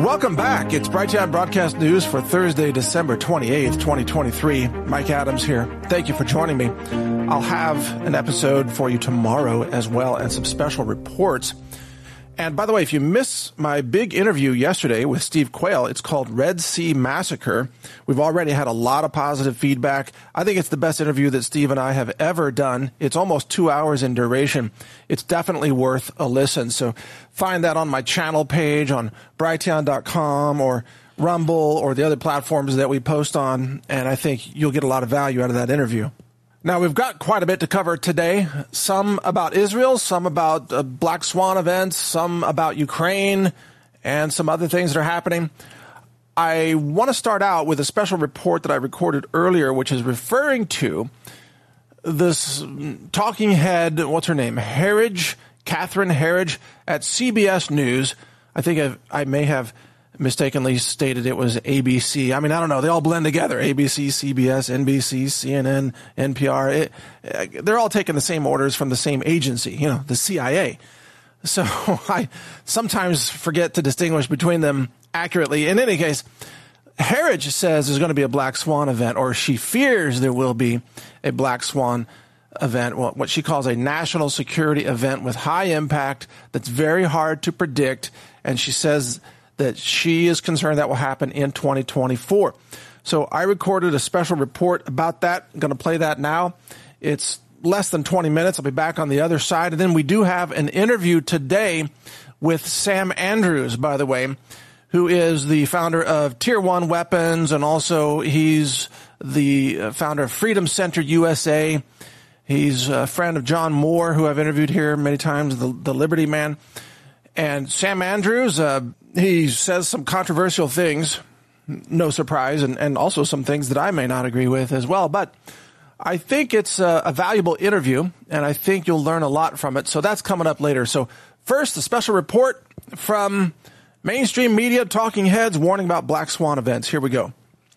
Welcome back. It's Brighteon Broadcast News for Thursday, December 28th, 2023. Mike Adams here. Thank you for joining me. I'll have an episode for you tomorrow as well and some special reports. And by the way, if you missed my big interview yesterday with Steve Quayle, it's called Red Sea Massacre. We've already had a lot of positive feedback. I think it's the best interview that Steve and I have ever done. It's almost 2 hours in duration. It's definitely worth a listen. So find that on my channel page on Brighteon.com or Rumble or the other platforms that we post on. And I think you'll get a lot of value out of that interview. Now, we've got quite a bit to cover today, some about Israel, some about Black Swan events, some about Ukraine, and some other things that are happening. I want to start out with a special report that I recorded earlier, which is referring to this talking head, what's her name, Catherine Herridge at CBS News. I think I may have mistakenly stated it was ABC. I mean, I don't know. They all blend together. ABC, CBS, NBC, CNN, NPR. They're all taking the same orders from the same agency, the CIA. So I sometimes forget to distinguish between them accurately. In any case, Herridge says there's going to be a Black Swan event, or she fears there will be a Black Swan event, what she calls a national security event with high impact that's very hard to predict. And she says that she is concerned that will happen in 2024. So I recorded a special report about that. I'm going to play that now. It's less than 20 minutes. I'll be back on the other side. And then we do have an interview today with Sam Andrews, by the way, who is the founder of Tier 1 Weapons, and also he's the founder of Freedom Center USA. He's a friend of John Moore, who I've interviewed here many times, the Liberty Man. And Sam Andrews, he says some controversial things, no surprise, and also some things that I may not agree with as well. But I think it's a valuable interview, and I think you'll learn a lot from it. So that's coming up later. So first, a special report from mainstream media talking heads warning about Black Swan events. Here we go.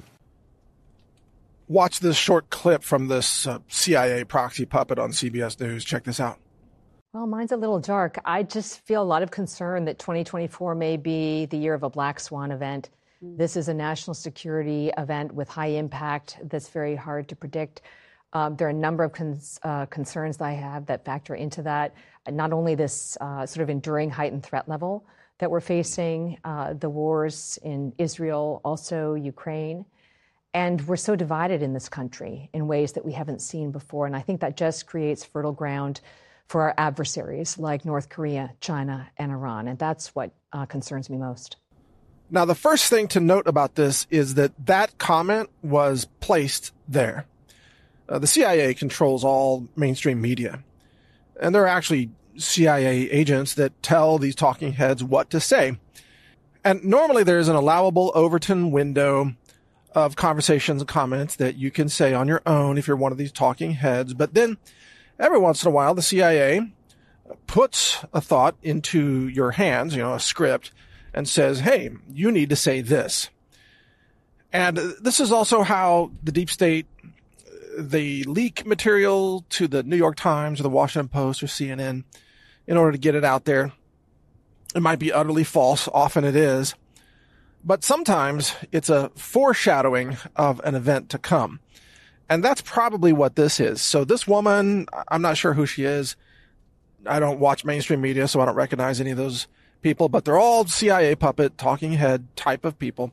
Watch this short clip from this CIA proxy puppet on CBS News. Check this out. Well, mine's a little dark. I just feel a lot of concern that 2024 may be the year of a Black Swan event. This is a national security event with high impact that's very hard to predict. There are a number of concerns that I have that factor into that. Not only this sort of enduring heightened threat level that we're facing, the wars in Israel, also Ukraine. And we're so divided in this country in ways that we haven't seen before. And I think that just creates fertile ground for our adversaries like North Korea, China, and Iran. And that's what concerns me most. Now, the first thing to note about this is that comment was placed there. The CIA controls all mainstream media. And there are actually CIA agents that tell these talking heads what to say. And normally there's an allowable Overton window of conversations and comments that you can say on your own if you're one of these talking heads. But then every once in a while, the CIA puts a thought into your hands, a script, and says, hey, you need to say this. And this is also how the deep state, they leak material to the New York Times or the Washington Post or CNN in order to get it out there. It might be utterly false. Often it is. But sometimes it's a foreshadowing of an event to come. And that's probably what this is. So this woman, I'm not sure who she is. I don't watch mainstream media, so I don't recognize any of those people, but they're all CIA puppet, talking head type of people.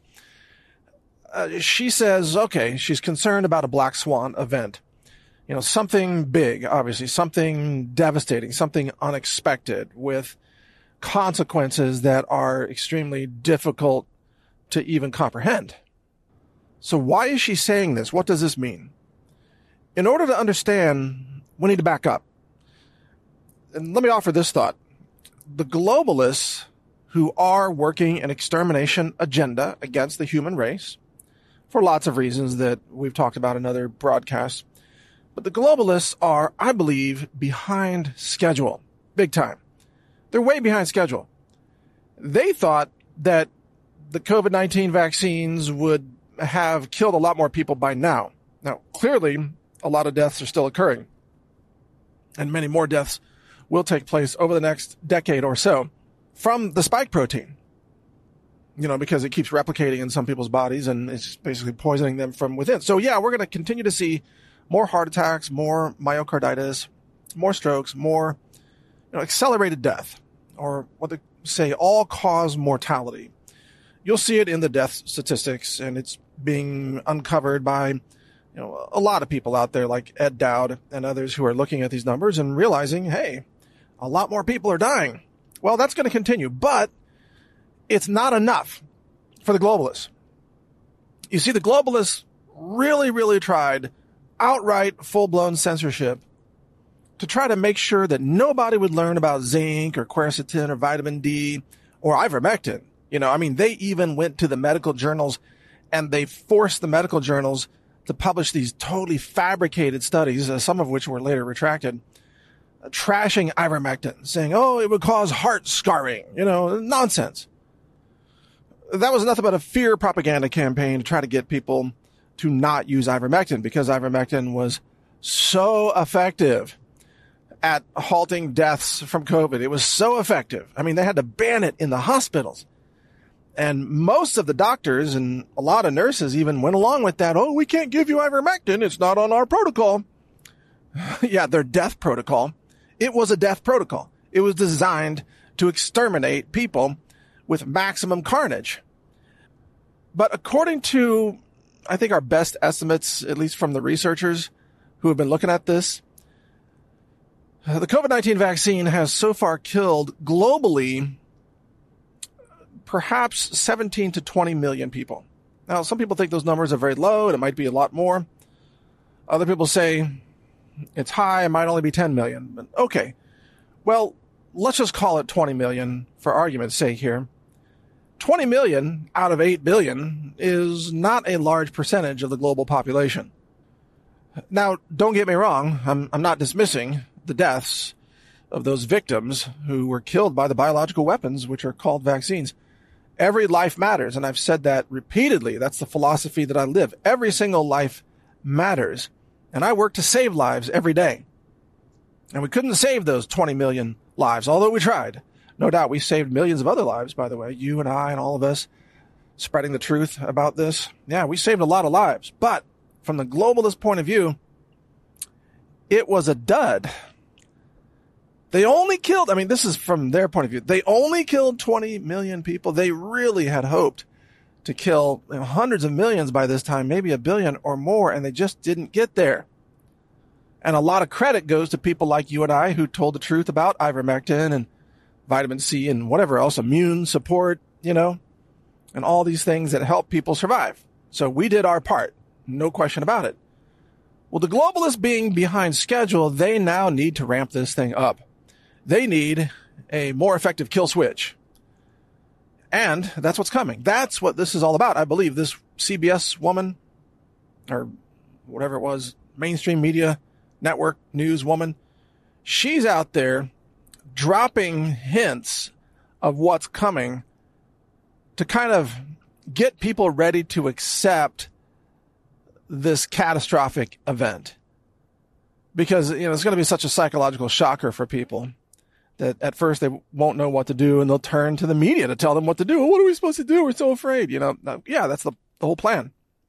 She says, okay, she's concerned about a Black Swan event. Something big, obviously, something devastating, something unexpected with consequences that are extremely difficult to even comprehend. So why is she saying this? What does this mean? In order to understand, we need to back up. And let me offer this thought. The globalists who are working an extermination agenda against the human race, for lots of reasons that we've talked about in other broadcasts, but the globalists are, I believe, behind schedule, big time. They're way behind schedule. They thought that the COVID-19 vaccines would have killed a lot more people by now. Now, clearly, a lot of deaths are still occurring, and many more deaths will take place over the next decade or so from the spike protein. because it keeps replicating in some people's bodies and it's basically poisoning them from within. So yeah, we're going to continue to see more heart attacks, more myocarditis, more strokes, more accelerated death, or what they say, all-cause mortality. You'll see it in the death statistics, and it's being uncovered by a lot of people out there like Ed Dowd and others who are looking at these numbers and realizing, hey, a lot more people are dying. Well, that's going to continue, but it's not enough for the globalists. You see, the globalists really, really tried outright full-blown censorship to try to make sure that nobody would learn about zinc or quercetin or vitamin D or ivermectin. They even went to the medical journals and they forced the medical journals to publish these totally fabricated studies, some of which were later retracted, trashing ivermectin, saying, oh, it would cause heart scarring, nonsense. That was nothing but a fear propaganda campaign to try to get people to not use ivermectin because ivermectin was so effective at halting deaths from COVID. It was so effective. They had to ban it in the hospitals. And most of the doctors and a lot of nurses even went along with that. Oh, we can't give you ivermectin. It's not on our protocol. Yeah, their death protocol. It was a death protocol. It was designed to exterminate people with maximum carnage. But according to, I think, our best estimates, at least from the researchers who have been looking at this, the COVID-19 vaccine has so far killed globally perhaps 17 to 20 million people. Now, some people think those numbers are very low and it might be a lot more. Other people say it's high, it might only be 10 million. But okay, well, let's just call it 20 million for argument's sake here. 20 million out of 8 billion is not a large percentage of the global population. Now, don't get me wrong, I'm not dismissing the deaths of those victims who were killed by the biological weapons, which are called vaccines. Every life matters, and I've said that repeatedly. That's the philosophy that I live. Every single life matters, and I work to save lives every day. And we couldn't save those 20 million lives, although we tried. No doubt we saved millions of other lives, by the way, you and I and all of us spreading the truth about this. Yeah, we saved a lot of lives, but from the globalist point of view, it was a dud. They only killed, this is from their point of view, they only killed 20 million people. They really had hoped to kill hundreds of millions by this time, maybe a billion or more, and they just didn't get there. And a lot of credit goes to people like you and I who told the truth about ivermectin and vitamin C and whatever else, immune support, and all these things that help people survive. So we did our part, no question about it. Well, the globalists being behind schedule, they now need to ramp this thing up. They need a more effective kill switch. And that's what's coming. That's what this is all about. I believe this CBS woman, or whatever it was, mainstream media network news woman, she's out there dropping hints of what's coming to kind of get people ready to accept this catastrophic event. Because, it's going to be such a psychological shocker for people that at first they won't know what to do and they'll turn to the media to tell them what to do. Well, what are we supposed to do? We're so afraid, Yeah, that's the whole plan.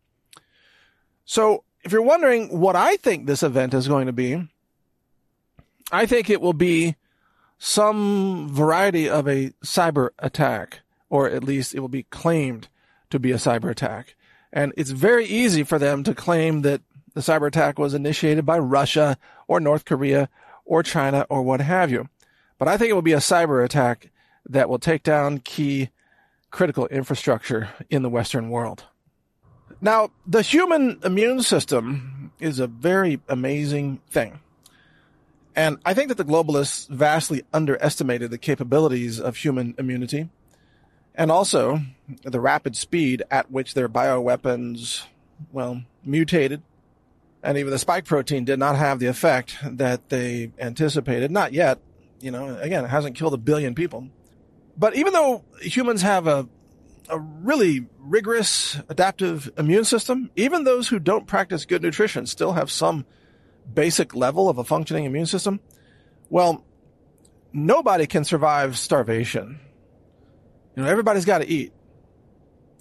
So if you're wondering what I think this event is going to be, I think it will be some variety of a cyber attack, or at least it will be claimed to be a cyber attack. And it's very easy for them to claim that the cyber attack was initiated by Russia or North Korea or China or what have you. But I think it will be a cyber attack that will take down key critical infrastructure in the Western world. Now, the human immune system is a very amazing thing. And I think that the globalists vastly underestimated the capabilities of human immunity and also the rapid speed at which their bioweapons, mutated. And even the spike protein did not have the effect that they anticipated. Not yet. Again, it hasn't killed 1 billion people. But even though humans have a really rigorous adaptive immune system, even those who don't practice good nutrition still have some basic level of a functioning immune system. Well, nobody can survive starvation. Everybody's got to eat.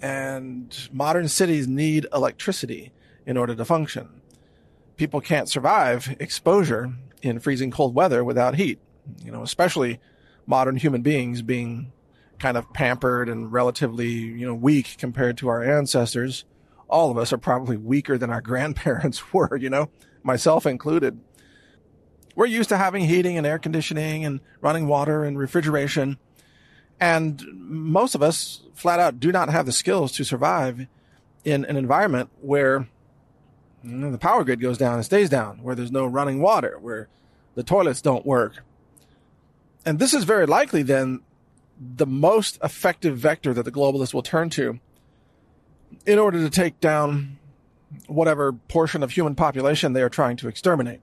And modern cities need electricity in order to function. People can't survive exposure in freezing cold weather without heat, especially modern human beings being kind of pampered and relatively, weak compared to our ancestors. All of us are probably weaker than our grandparents were, myself included. We're used to having heating and air conditioning and running water and refrigeration. And most of us flat out do not have the skills to survive in an environment where the power grid goes down and stays down, where there's no running water, where the toilets don't work. And this is very likely then the most effective vector that the globalists will turn to in order to take down whatever portion of human population they are trying to exterminate.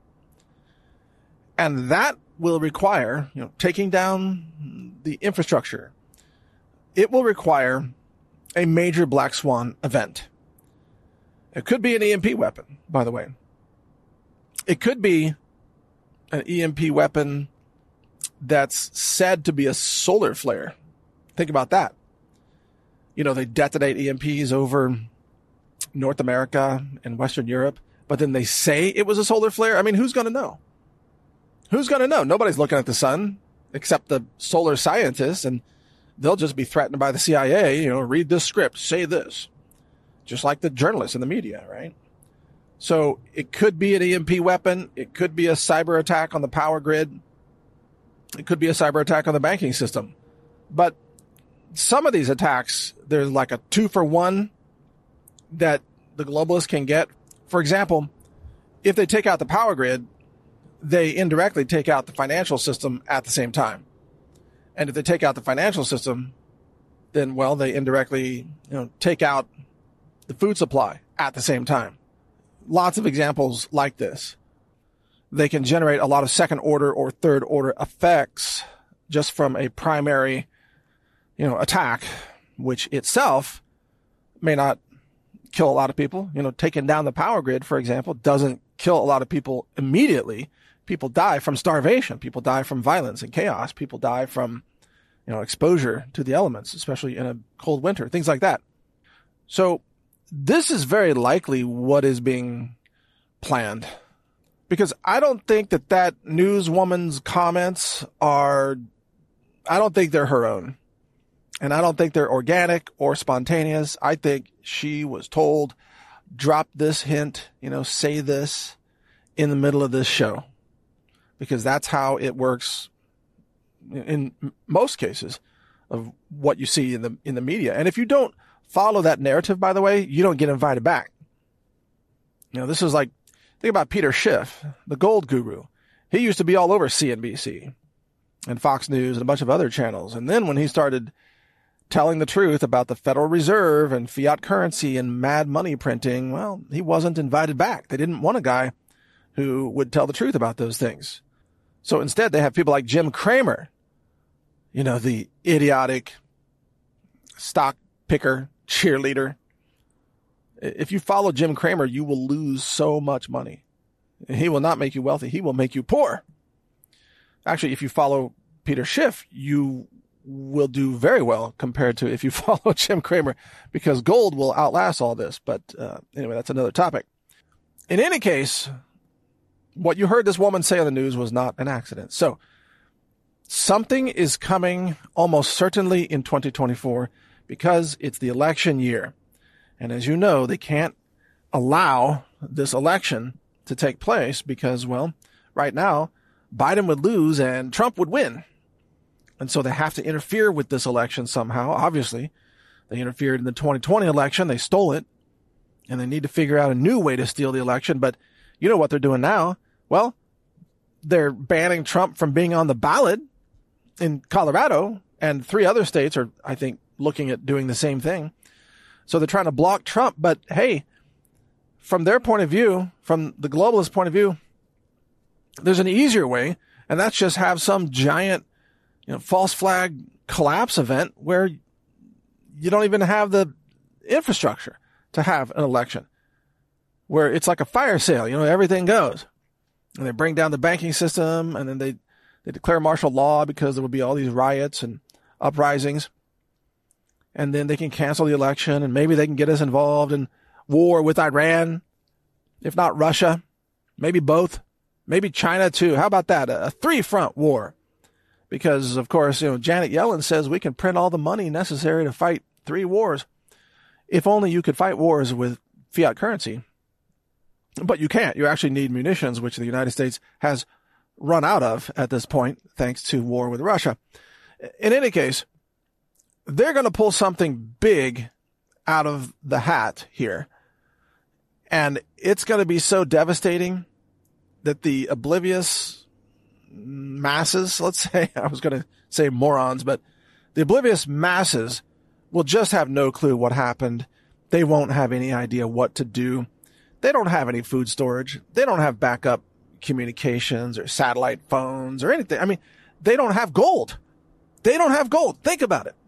And that will require, taking down the infrastructure. It will require a major black swan event. It could be an EMP weapon, by the way. It could be an EMP weapon that's said to be a solar flare. Think about that. They detonate EMPs over North America and Western Europe, but then they say it was a solar flare. I mean, who's going to know? Who's going to know? Nobody's looking at the sun except the solar scientists, and they'll just be threatened by the CIA, read this script, say this. Just like the journalists in the media, right? So it could be an EMP weapon. It could be a cyber attack on the power grid. It could be a cyber attack on the banking system. But some of these attacks, there's like a 2-for-1 that the globalists can get. For example, if they take out the power grid, they indirectly take out the financial system at the same time. And if they take out the financial system, then, they indirectly, take out the food supply at the same time. Lots of examples like this. They can generate a lot of second order or third order effects just from a primary, attack, which itself may not kill a lot of people. Taking down the power grid, for example, doesn't kill a lot of people immediately. People die from starvation. People die from violence and chaos. People die from, exposure to the elements, especially in a cold winter, things like that. So this is very likely what is being planned, because I don't think that newswoman's comments I don't think they're her own. And I don't think they're organic or spontaneous. I think she was told, drop this hint, say this in the middle of this show, because that's how it works in most cases of what you see in the media. And if you don't follow that narrative, by the way, you don't get invited back. This is like, think about Peter Schiff, the gold guru. He used to be all over CNBC and Fox News and a bunch of other channels. And then when he started telling the truth about the Federal Reserve and fiat currency and mad money printing, he wasn't invited back. They didn't want a guy who would tell the truth about those things. So instead, they have people like Jim Cramer, the idiotic stock picker, cheerleader. If you follow Jim Cramer, you will lose so much money. He will not make you wealthy. He will make you poor. Actually, if you follow Peter Schiff, you will do very well compared to if you follow Jim Cramer, because gold will outlast all this. But anyway, that's another topic. In any case, what you heard this woman say on the news was not an accident. So something is coming almost certainly in 2024 because it's the election year. And as you know, they can't allow this election to take place because, right now, Biden would lose and Trump would win. And so they have to interfere with this election somehow. Obviously, they interfered in the 2020 election. They stole it. And they need to figure out a new way to steal the election. But you know what they're doing now? They're banning Trump from being on the ballot in Colorado. And 3 other states are, I think, looking at doing the same thing. So they're trying to block Trump. But hey, from their point of view, from the globalist point of view, there's an easier way. And that's just have some giant, false flag collapse event where you don't even have the infrastructure to have an election, where it's like a fire sale, everything goes. And they bring down the banking system, and then they declare martial law because there will be all these riots and uprisings. and then they can cancel the election, and maybe they can get us involved in war with Iran, if not Russia, maybe both, maybe China too. How about that? A three-front war. Because, of course, Janet Yellen says we can print all the money necessary to fight 3 wars. If only you could fight wars with fiat currency. But you can't. You actually need munitions, which the United States has run out of at this point, thanks to war with Russia. In any case, they're going to pull something big out of the hat here. And it's going to be so devastating that the oblivious masses, let's say, I was going to say morons, but the oblivious masses will just have no clue what happened. They won't have any idea what to do. They don't have any food storage. They don't have backup communications or satellite phones or anything. I mean, they don't have gold. They don't have gold. Think about it.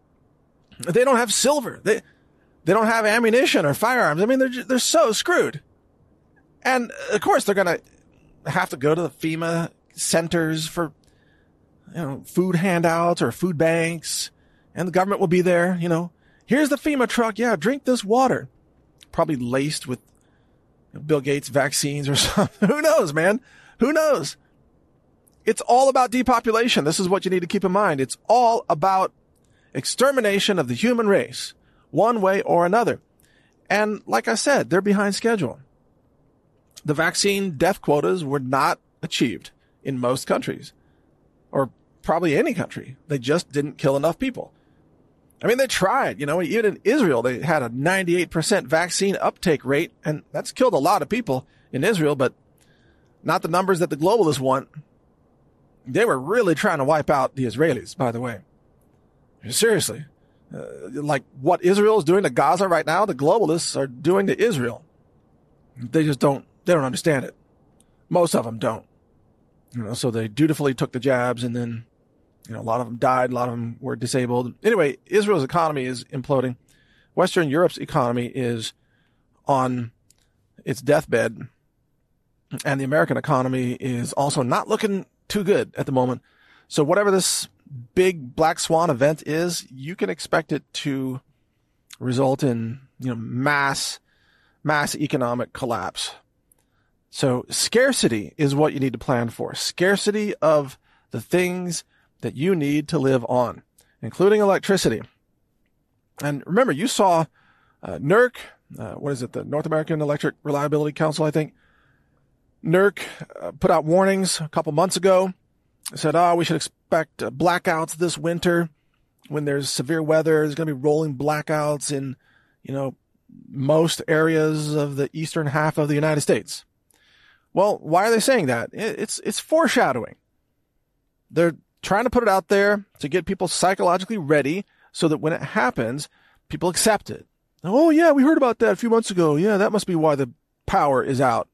They don't have silver. They don't have ammunition or firearms. I mean, they're so screwed. And of course, they're going to have to go to the FEMA centers for, food handouts or food banks, and the government will be there. Here's the FEMA truck. Yeah, drink this water. Probably laced with Bill Gates vaccines or something. Who knows, man? Who knows? It's all about depopulation. This is what you need to keep in mind. It's all about extermination of the human race, one way or another. And like I said, they're behind schedule. The vaccine death quotas were not achieved in most countries, or probably any country. They just didn't kill enough people. I mean, they tried, even in Israel, they had a 98% vaccine uptake rate, and that's killed a lot of people in Israel, but not the numbers that the globalists want. They were really trying to wipe out the Israelis, by the way. Seriously. Like what Israel is doing to Gaza right now, the globalists are doing to Israel. They don't understand it. Most of them don't. So they dutifully took the jabs, and then a lot of them died. A lot of them were disabled. Anyway, Israel's economy is imploding. Western Europe's economy is on its deathbed. And the American economy is also not looking too good at the moment. So whatever this big black swan event is, you can expect it to result in, mass economic collapse. So scarcity is what you need to plan for. Scarcity of the things that you need to live on, including electricity. And remember, you saw NERC, the North American Electric Reliability Council, I think. NERC put out warnings a couple months ago. It said, we should expect blackouts this winter. When there's severe weather, there's going to be rolling blackouts in, most areas of the eastern half of the United States. Well, why are they saying that? It's foreshadowing. They're trying to put it out there to get people psychologically ready so that when it happens, people accept it. Oh, yeah, we heard about that a few months ago. Yeah, that must be why the power is out.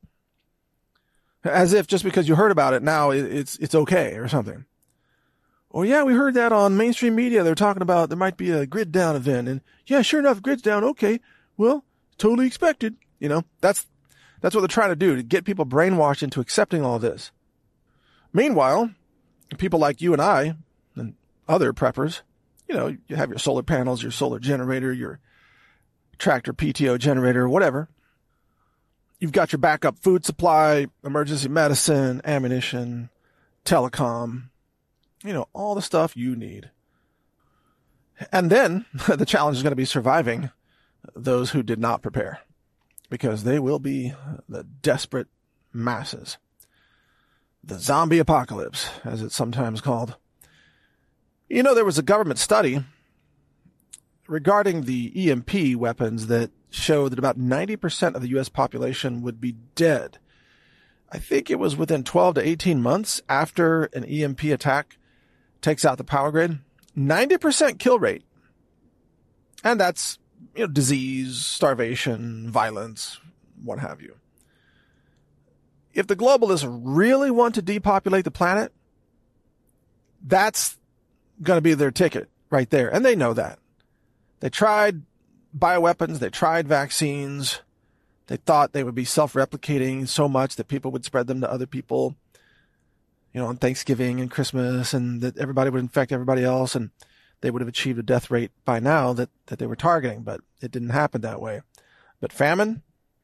As if just because you heard about it now, it's okay or something. Oh, yeah, we heard that on mainstream media. They're talking about there might be a grid down event. And yeah, sure enough, grid's down. Okay, well, totally expected. That's what they're trying to do, to get people brainwashed into accepting all this. Meanwhile, people like you and I and other preppers, you have your solar panels, your solar generator, your tractor PTO generator, whatever. You've got your backup food supply, emergency medicine, ammunition, telecom, all the stuff you need. And then the challenge is going to be surviving those who did not prepare, because they will be the desperate masses. The zombie apocalypse, as it's sometimes called. There was a government study regarding the EMP weapons that showed that about 90% of the U.S. population would be dead. I think it was within 12 to 18 months after an EMP attack takes out the power grid. 90% kill rate. And that's, disease, starvation, violence, what have you. If the globalists really want to depopulate the planet, that's going to be their ticket right there. And they know that. They tried bioweapons. They tried vaccines. They thought they would be self-replicating so much that people would spread them to other people, on Thanksgiving and Christmas, and that everybody would infect everybody else. And they would have achieved a death rate by now that they were targeting, but it didn't happen that way. But famine?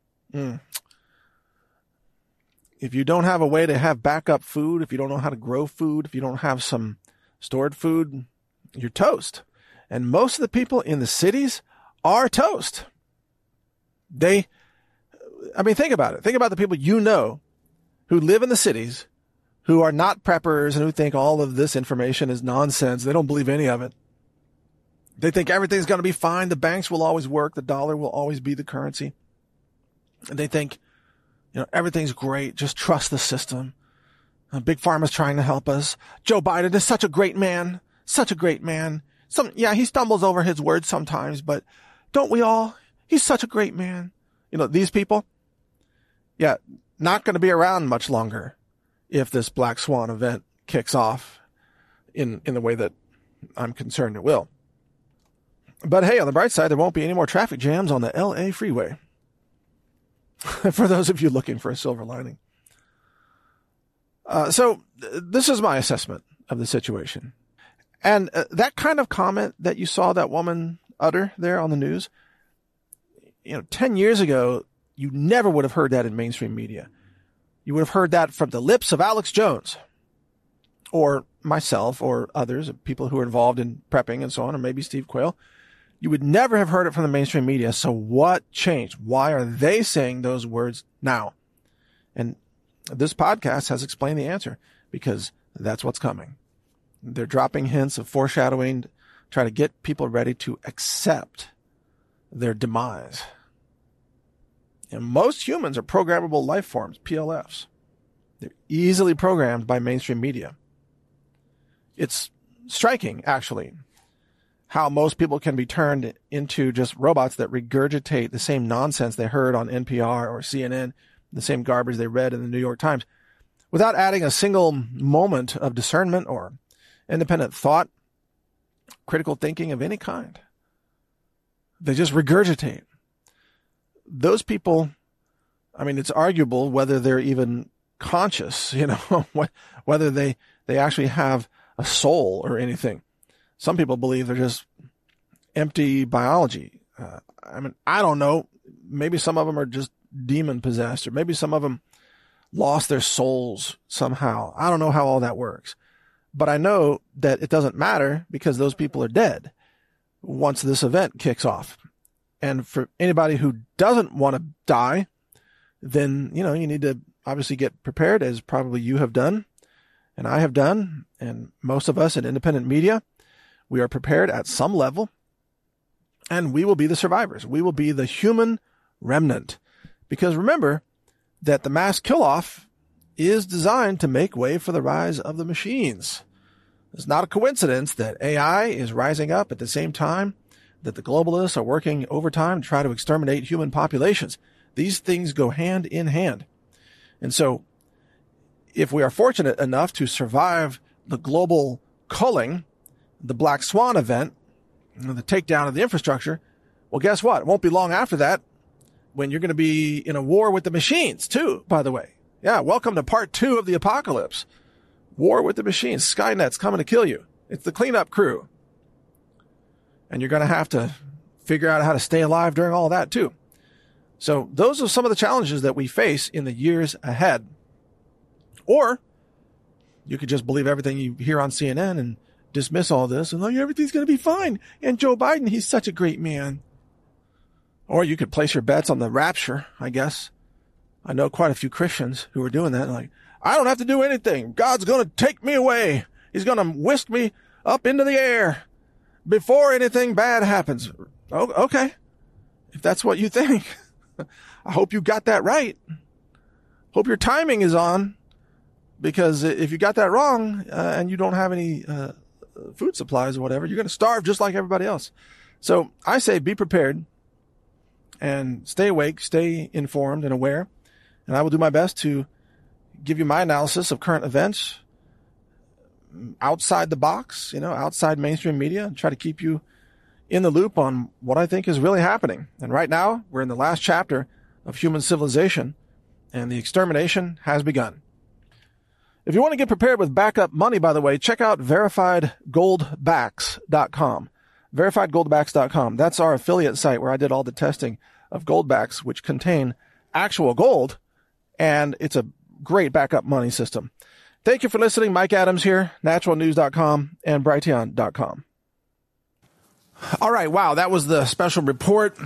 If you don't have a way to have backup food, if you don't know how to grow food, if you don't have some stored food, you're toast. And most of the people in the cities are toast. Think about it. Think about the people you know who live in the cities, who are not preppers and who think all of this information is nonsense. They don't believe any of it. They think everything's going to be fine. The banks will always work. The dollar will always be the currency. And they think, everything's great. Just trust the system. Big Pharma's trying to help us. Joe Biden is such a great man. Such a great man. He stumbles over his words sometimes, but don't we all? He's such a great man. These people, not going to be around much longer if this Black Swan event kicks off in the way that I'm concerned it will. But hey, on the bright side, there won't be any more traffic jams on the LA freeway. For those of you looking for a silver lining. So this is my assessment of the situation. And that kind of comment that you saw that woman utter there on the news, 10 years ago, you never would have heard that in mainstream media. You would have heard that from the lips of Alex Jones or myself or others, people who are involved in prepping and so on, or maybe Steve Quayle. You would never have heard it from the mainstream media. So what changed? Why are they saying those words now? And this podcast has explained the answer, because that's what's coming. They're dropping hints of foreshadowing, try to get people ready to accept their demise. And most humans are programmable life forms, PLFs. They're easily programmed by mainstream media. It's striking, actually, how most people can be turned into just robots that regurgitate the same nonsense they heard on NPR or CNN, the same garbage they read in the New York Times, without adding a single moment of discernment or independent thought, critical thinking of any kind. They just regurgitate. Those people, it's arguable whether they're even conscious, whether they actually have a soul or anything. Some people believe they're just empty biology. I don't know. Maybe some of them are just demon possessed, or maybe some of them lost their souls somehow. I don't know how all that works. But I know that it doesn't matter, because those people are dead once this event kicks off. And for anybody who doesn't want to die, then, you need to obviously get prepared, as probably you have done and I have done. And most of us in independent media, we are prepared at some level, and we will be the survivors. We will be the human remnant, because remember that the mass kill-off is designed to make way for the rise of the machines. It's not a coincidence that AI is rising up at the same time that the globalists are working overtime to try to exterminate human populations. These things go hand in hand. And so if we are fortunate enough to survive the global culling, the Black Swan event, the takedown of the infrastructure, well, guess what? It won't be long after that when you're going to be in a war with the machines too, by the way. Yeah, welcome to part 2 of the apocalypse. War with the machines. Skynet's coming to kill you. It's the cleanup crew. And you're going to have to figure out how to stay alive during all that too. So those are some of the challenges that we face in the years ahead. Or you could just believe everything you hear on CNN and dismiss all this and everything's going to be fine. And Joe Biden, he's such a great man. Or you could place your bets on the rapture, I guess. I know quite a few Christians who are doing that. I don't have to do anything. God's going to take me away. He's going to whisk me up into the air before anything bad happens. Oh, okay. If that's what you think, I hope you got that right. Hope your timing is on, because if you got that wrong and you don't have any food supplies or whatever, you're going to starve just like everybody else. So I say be prepared and stay awake, stay informed and aware. And I will do my best to give you my analysis of current events outside the box, outside mainstream media, and try to keep you in the loop on what I think is really happening. And right now, we're in the last chapter of human civilization, and the extermination has begun. If you want to get prepared with backup money, by the way, check out verifiedgoldbacks.com. verifiedgoldbacks.com. That's our affiliate site where I did all the testing of goldbacks, which contain actual gold, and it's a great backup money system. Thank you for listening. Mike Adams here, naturalnews.com and Brighteon.com. All right. Wow. That was the special report.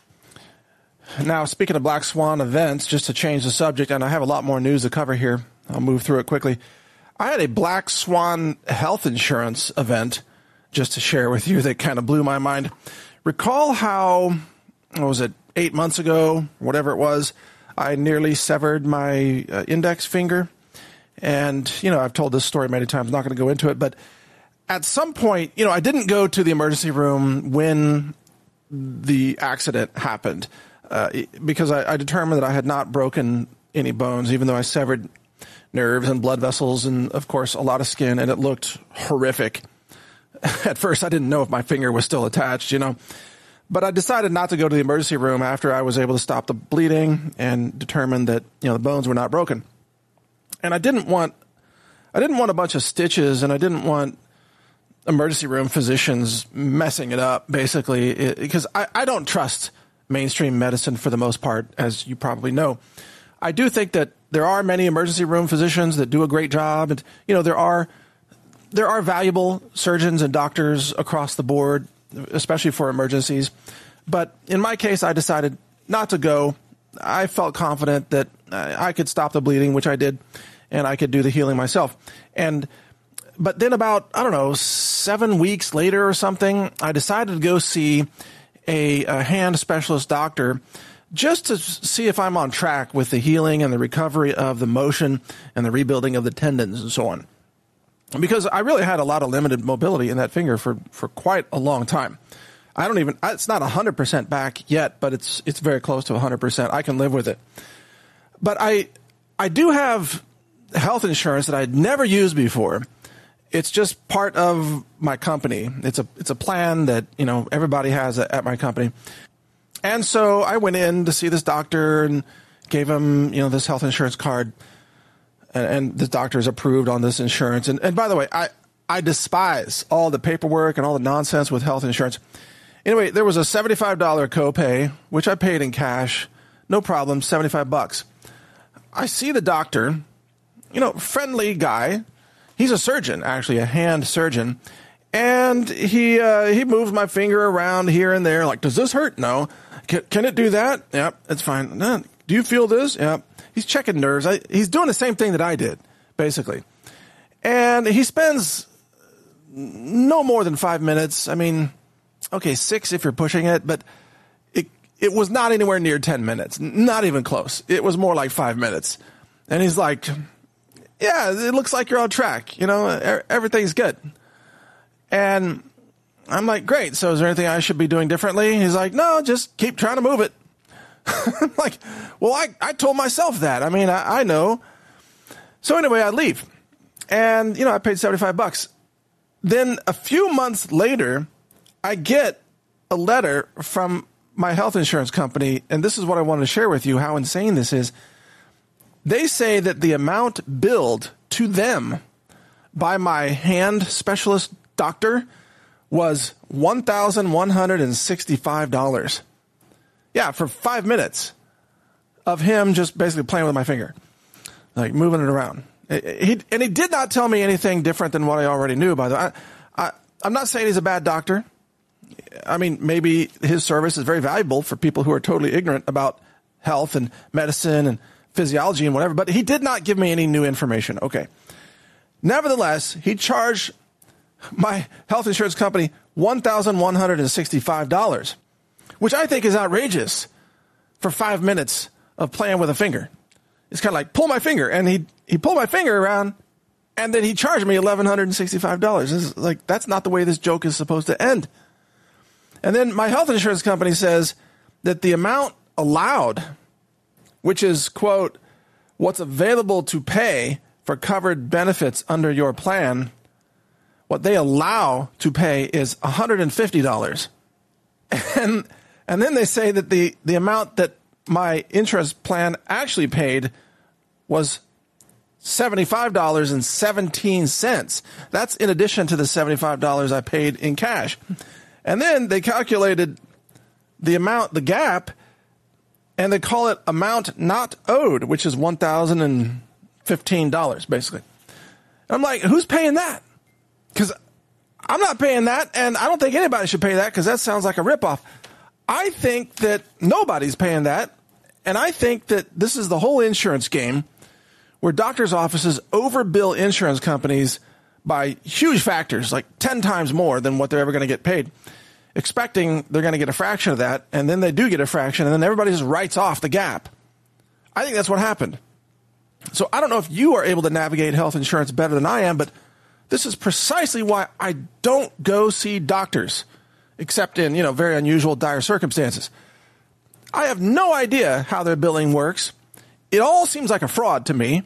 Now, speaking of Black Swan events, just to change the subject, and I have a lot more news to cover here. I'll move through it quickly. I had a Black Swan health insurance event just to share with you that kind of blew my mind. Recall how, what was it, 8 months ago, whatever it was, I nearly severed my index finger. And, I've told this story many times. I'm not going to go into it. But at some point, I didn't go to the emergency room when the accident happened because I determined that I had not broken any bones, even though I severed nerves and blood vessels and, of course, a lot of skin, and it looked horrific. At first, I didn't know if my finger was still attached, But I decided not to go to the emergency room after I was able to stop the bleeding and determined that, the bones were not broken. And I didn't want a bunch of stitches, and I didn't want emergency room physicians messing it up, basically, because I don't trust mainstream medicine for the most part, as you probably know. I do think that there are many emergency room physicians that do a great job. And, there are valuable surgeons and doctors across the board, especially for emergencies. But in my case, I decided not to go. I felt confident that I could stop the bleeding, which I did, and I could do the healing myself. But then about, 7 weeks later or something, I decided to go see a hand specialist doctor just to see if I'm on track with the healing and the recovery of the motion and the rebuilding of the tendons and so on. Because I really had a lot of limited mobility in that finger for quite a long time. It's not 100% back yet, but it's very close to 100%. I can live with it. But I do have health insurance that I'd never used before. It's just part of my company. It's a plan that, everybody has at my company. And so I went in to see this doctor and gave him, this health insurance card. And the doctor is approved on this insurance. And by the way, I despise all the paperwork and all the nonsense with health insurance. Anyway, there was a $75 copay, which I paid in cash. No problem, $75. I see the doctor, friendly guy. He's a surgeon, actually, a hand surgeon. And he moves my finger around here and there. Like, does this hurt? No. Can it do that? Yep, it's fine. No. Do you feel this? Yep. He's checking nerves. He's doing the same thing that I did, basically. And he spends no more than 5 minutes. I mean, okay, 6 if you're pushing it, but it was not anywhere near 10 minutes. Not even close. It was more like 5 minutes. And he's like, yeah, it looks like you're on track. Everything's good. And I'm like, great. So is there anything I should be doing differently? He's like, no, just keep trying to move it. I'm like, well, I told myself that. I mean, I know. So anyway, I leave. And, I paid $75. Then a few months later, I get a letter from my health insurance company. And this is what I wanted to share with you, how insane this is. They say that the amount billed to them by my hand specialist doctor was $1,165. Yeah, for 5 minutes of him just basically playing with my finger, like moving it around. He did not tell me anything different than what I already knew, by the way. I'm not saying he's a bad doctor. I mean, maybe his service is very valuable for people who are totally ignorant about health and medicine and physiology and whatever, but he did not give me any new information. Okay. Nevertheless, he charged my health insurance company $1,165, which I think is outrageous for 5 minutes of playing with a finger. It's kind of like, pull my finger. And he pulled my finger around, and then he charged me $1,165. This is like, that's not the way this joke is supposed to end. And then my health insurance company says that the amount allowed, which is, quote, what's available to pay for covered benefits under your plan, what they allow to pay is $150. And then they say that the amount that my insurance plan actually paid was $75.17. That's in addition to the $75 I paid in cash. And then they calculated the gap, and they call it amount not owed, which is $1,015, basically. I'm like, who's paying that? Because I'm not paying that, and I don't think anybody should pay that because that sounds like a ripoff. I think that nobody's paying that, and I think that this is the whole insurance game where doctors' offices overbill insurance companies by huge factors, like 10 times more than what they're ever going to get paid, expecting they're going to get a fraction of that, and then they do get a fraction, and then everybody just writes off the gap. I think that's what happened. So I don't know if you are able to navigate health insurance better than I am, but this is precisely why I don't go see doctors, except in, very unusual, dire circumstances. I have no idea how their billing works. It all seems like a fraud to me.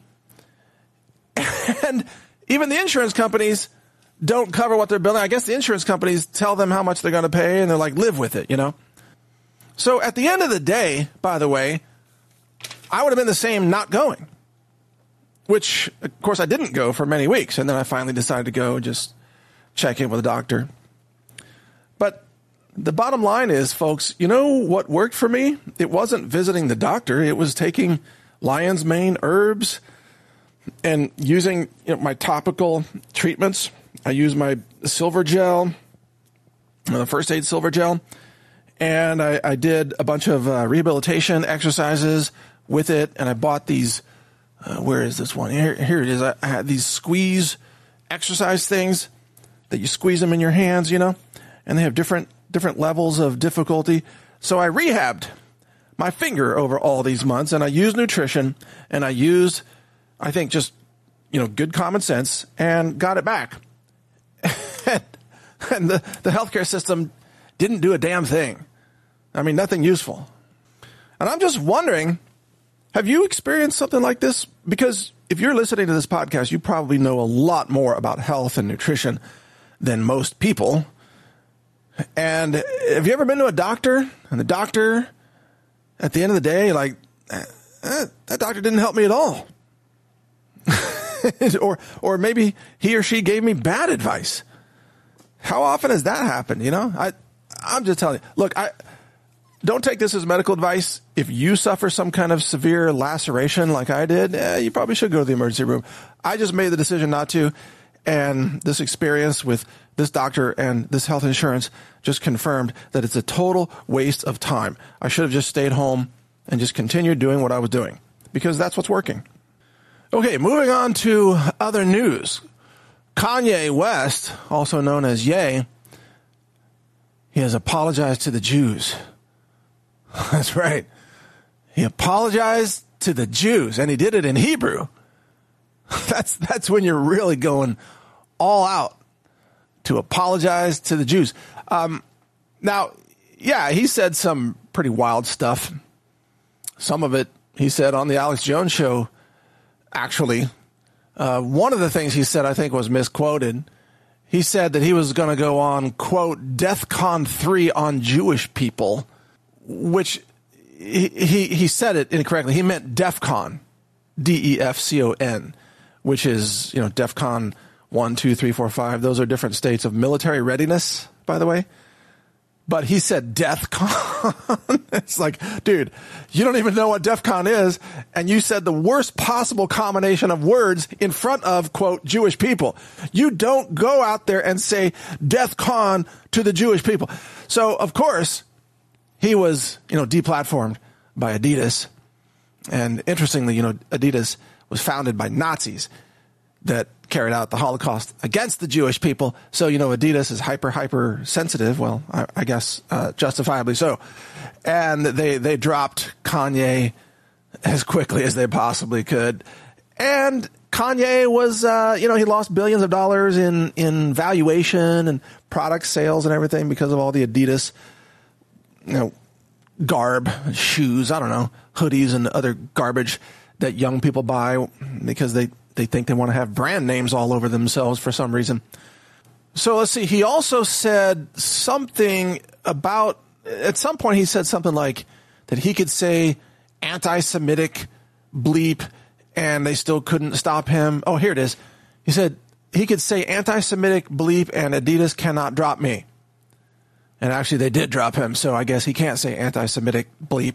And even the insurance companies don't cover what they're billing. I guess the insurance companies tell them how much they're going to pay, and they're like, live with it, So at the end of the day, by the way, I would have been the same not going, which, of course, I didn't go for many weeks. And then I finally decided to go just check in with a doctor. But the bottom line is, folks, you know what worked for me? It wasn't visiting the doctor. It was taking lion's mane herbs and using my topical treatments. I use my silver gel, the first aid silver gel, and I did a bunch of rehabilitation exercises with it, and I bought these, where is this one? Here it is. I had these squeeze exercise things that you squeeze them in your hands, and they have different levels of difficulty. So I rehabbed my finger over all these months, and I used nutrition, and I used, I think, just, good common sense, and got it back. And the healthcare system didn't do a damn thing. I mean, nothing useful. And I'm just wondering, have you experienced something like this? Because if you're listening to this podcast, you probably know a lot more about health and nutrition than most people. And have you ever been to a doctor, and the doctor, at the end of the day, like, that doctor didn't help me at all. or maybe he or she gave me bad advice. How often has that happened? I'm just telling you, look, don't take this as medical advice. If you suffer some kind of severe laceration like I did, you probably should go to the emergency room. I just made the decision not to. And this experience with this doctor and this health insurance just confirmed that it's a total waste of time. I should have just stayed home and just continued doing what I was doing, because that's what's working. Okay, moving on to other news. Kanye West, also known as Ye, he has apologized to the Jews. That's right. He apologized to the Jews, and he did it in Hebrew. That's when you're really going all out, to apologize to the Jews. Now, yeah, he said some pretty wild stuff. Some of it he said on the Alex Jones show, actually. One of the things he said, I think, was misquoted. He said that he was going to go on, quote, DEFCON 3 on Jewish people, which he said it incorrectly. He meant DEFCON, DEFCON, which is, DEFCON 1, 2, 3, 4, 5. Those are different states of military readiness, by the way. But he said DEFCON. It's like, dude, you don't even know what DEFCON is, and you said the worst possible combination of words in front of, quote, Jewish people. You don't go out there and say DEFCON to the Jewish people. So, of course, he was, deplatformed by Adidas. And interestingly, Adidas was founded by Nazis that carried out the Holocaust against the Jewish people. So, Adidas is hyper sensitive. Well, I guess justifiably so. And they dropped Kanye as quickly as they possibly could. And Kanye was, he lost billions of dollars in valuation and product sales and everything because of all the Adidas, garb, shoes, I don't know, hoodies and other garbage that young people buy because they think they want to have brand names all over themselves for some reason. So let's see. He also said something about, at some point he said something like that he could say anti-Semitic bleep and they still couldn't stop him. Oh, here it is. He said he could say anti-Semitic bleep and Adidas cannot drop me. And actually they did drop him, so I guess he can't say anti-Semitic bleep.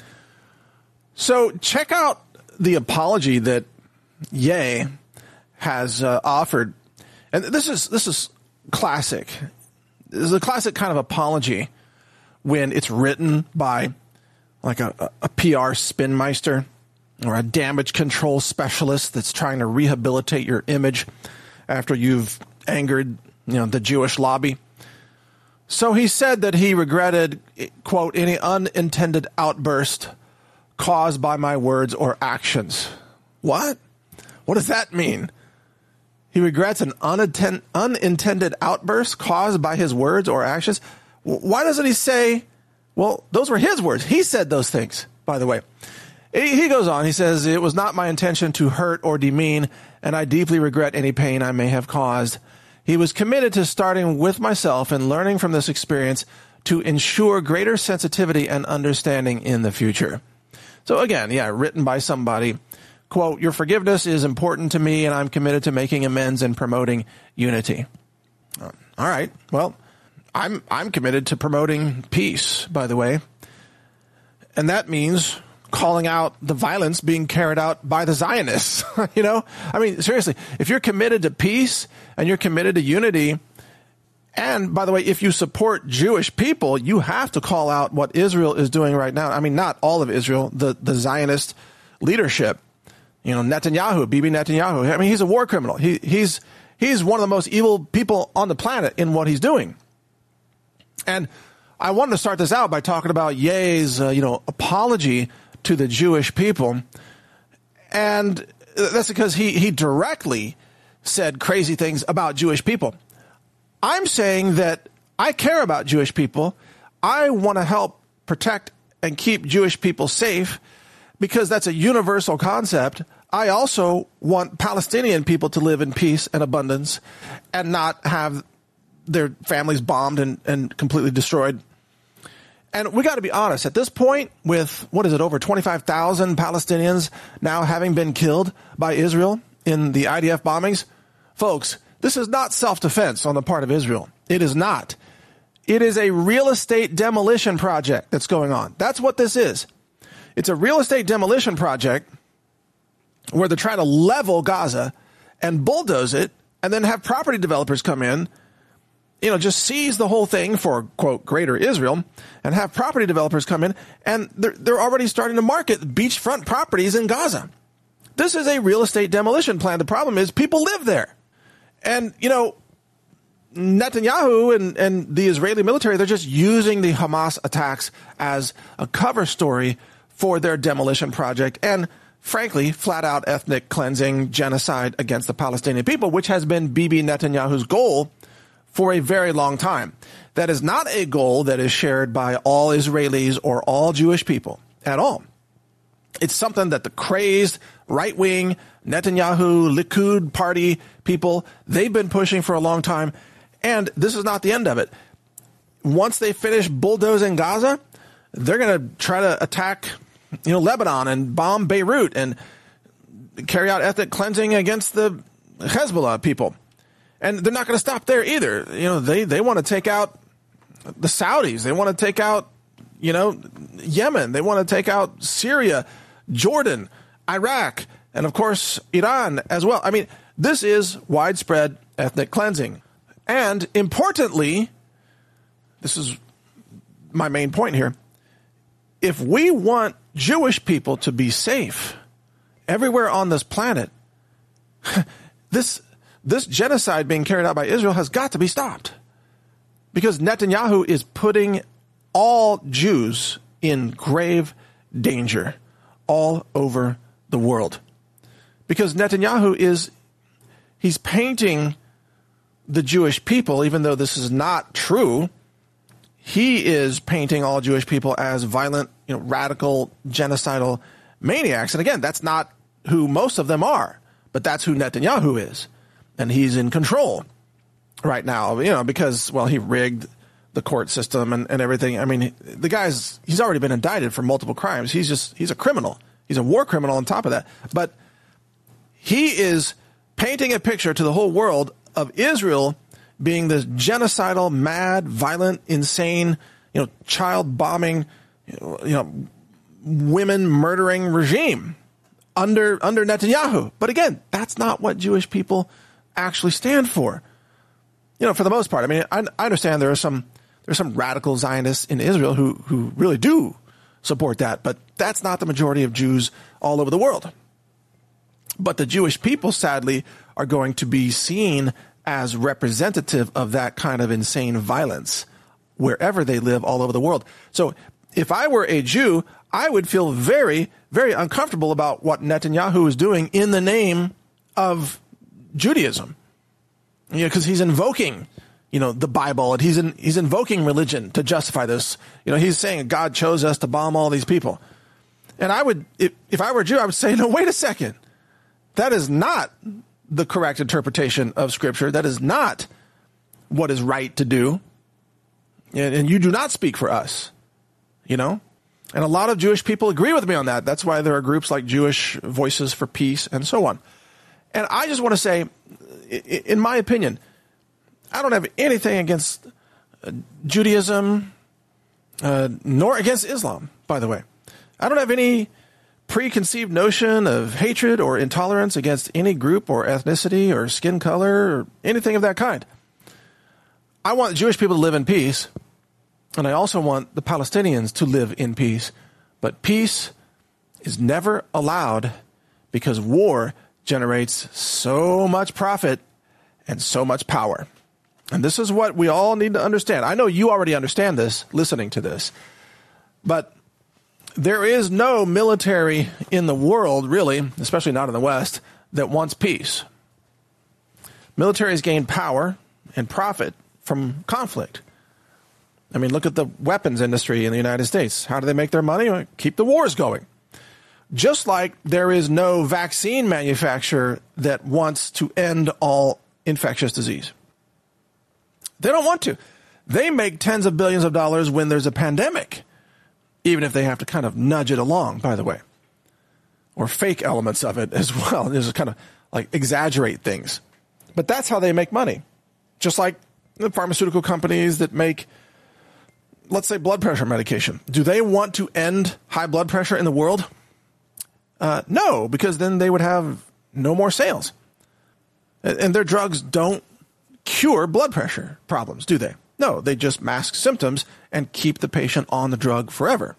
So check out the apology that Ye has offered. And this is classic. This is a classic kind of apology when it's written by like a PR spinmeister or a damage control specialist that's trying to rehabilitate your image after you've angered, the Jewish lobby. So he said that he regretted, quote, any unintended outburst caused by my words or actions. What? What does that mean? He regrets an unintended outburst caused by his words or actions. Why doesn't he say, well, those were his words. He said those things, by the way. He goes on. He says, it was not my intention to hurt or demean, and I deeply regret any pain I may have caused. He was committed to starting with myself and learning from this experience to ensure greater sensitivity and understanding in the future. So again, written by somebody. Quote, your forgiveness is important to me, and I'm committed to making amends and promoting unity. All right. Well, I'm committed to promoting peace, by the way. And that means calling out the violence being carried out by the Zionists. I mean, seriously, if you're committed to peace and you're committed to unity, and by the way, if you support Jewish people, you have to call out what Israel is doing right now. I mean, not all of Israel, the Zionist leadership. Netanyahu, Bibi Netanyahu. I mean, he's a war criminal. He's one of the most evil people on the planet in what he's doing. And I wanted to start this out by talking about Ye's, apology to the Jewish people. And that's because he directly said crazy things about Jewish people. I'm saying that I care about Jewish people. I want to help protect and keep Jewish people safe because that's a universal concept. I also want Palestinian people to live in peace and abundance and not have their families bombed and completely destroyed. And we got to be honest, at this point, with, over 25,000 Palestinians now having been killed by Israel in the IDF bombings, folks, this is not self-defense on the part of Israel. It is not. It is a real estate demolition project that's going on. That's what this is. It's a real estate demolition project where they're trying to level Gaza and bulldoze it and then have property developers come in, just seize the whole thing for, quote, greater Israel and have property developers come in, and they're already starting to market beachfront properties in Gaza. This is a real estate demolition plan. The problem is people live there. And, Netanyahu and the Israeli military, they're just using the Hamas attacks as a cover story for their demolition project and, frankly, flat-out ethnic cleansing, genocide against the Palestinian people, which has been Bibi Netanyahu's goal for a very long time. That is not a goal that is shared by all Israelis or all Jewish people at all. It's something that the crazed right-wing Netanyahu Likud party people, they've been pushing for a long time. And this is not the end of it. Once they finish bulldozing Gaza, they're going to try to attack, Lebanon and bomb Beirut and carry out ethnic cleansing against the Hezbollah people. And they're not going to stop there either. They want to take out the Saudis. They want to take out, Yemen. They want to take out Syria, Jordan, Iraq, and of course, Iran as well. I mean, this is widespread ethnic cleansing. And importantly, this is my main point here. If we want Jewish people to be safe everywhere on this planet, this genocide being carried out by Israel has got to be stopped. Because Netanyahu is putting all Jews in grave danger all over the world. Because Netanyahu he's painting the Jewish people, even though this is not true, he is painting all Jewish people as violent, radical, genocidal maniacs. And again, that's not who most of them are, but that's who Netanyahu is. And he's in control right now, because, he rigged the court system and everything. I mean, the he's already been indicted for multiple crimes. He's a criminal. He's a war criminal on top of that. But He is painting a picture to the whole world of Israel being this genocidal, mad, violent, insane, child bombing, women murdering regime under Netanyahu. But again, that's not what Jewish people actually stand for. For the most part. I mean, I understand there's some radical Zionists in Israel who really do support that, but that's not the majority of Jews all over the world. But the Jewish people, sadly, are going to be seen as representative of that kind of insane violence wherever they live all over the world. So if I were a Jew, I would feel very, very uncomfortable about what Netanyahu is doing in the name of Judaism. Because he's invoking, the Bible, and he's invoking religion to justify this. He's saying God chose us to bomb all these people. And I would, if I were a Jew, I would say, no, wait a second. That is not the correct interpretation of Scripture. That is not what is right to do. And you do not speak for us, And a lot of Jewish people agree with me on that. That's why there are groups like Jewish Voices for Peace and so on. And I just want to say, in my opinion, I don't have anything against Judaism, nor against Islam, by the way. I don't have any preconceived notion of hatred or intolerance against any group or ethnicity or skin color or anything of that kind. I want Jewish people to live in peace, and I also want the Palestinians to live in peace. But peace is never allowed because war generates so much profit and so much power. And this is what we all need to understand. I know you already understand this listening to this, but there is no military in the world, really, especially not in the West, that wants peace. Militaries gain power and profit from conflict. I mean, look at the weapons industry in the United States. How do they make their money? Keep the wars going. Just like there is no vaccine manufacturer that wants to end all infectious disease. They don't want to. They make tens of billions of dollars when there's a pandemic, even if they have to kind of nudge it along, by the way, or fake elements of it as well. Just kind of like exaggerate things. But that's how they make money. Just like the pharmaceutical companies that make, let's say, blood pressure medication. Do they want to end high blood pressure in the world? No, because then they would have no more sales. And their drugs don't cure blood pressure problems, do they? No, they just mask symptoms and keep the patient on the drug forever.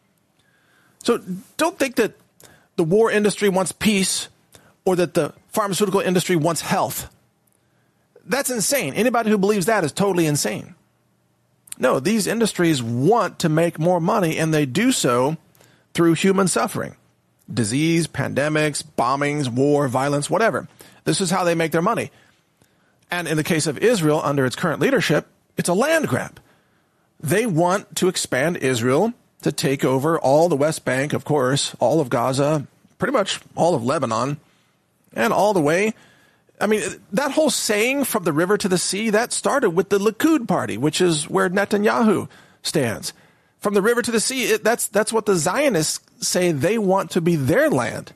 So don't think that the war industry wants peace or that the pharmaceutical industry wants health. That's insane. Anybody who believes that is totally insane. No, these industries want to make more money, and they do so through human suffering. Disease, pandemics, bombings, war, violence, whatever. This is how they make their money. And in the case of Israel, under its current leadership, it's a land grab. They want to expand Israel to take over all the West Bank, of course, all of Gaza, pretty much all of Lebanon, and all the way. I mean, that whole saying from the river to the sea, that started with the Likud party, which is where Netanyahu stands. From the river to the sea, that's what the Zionists say they want to be their land.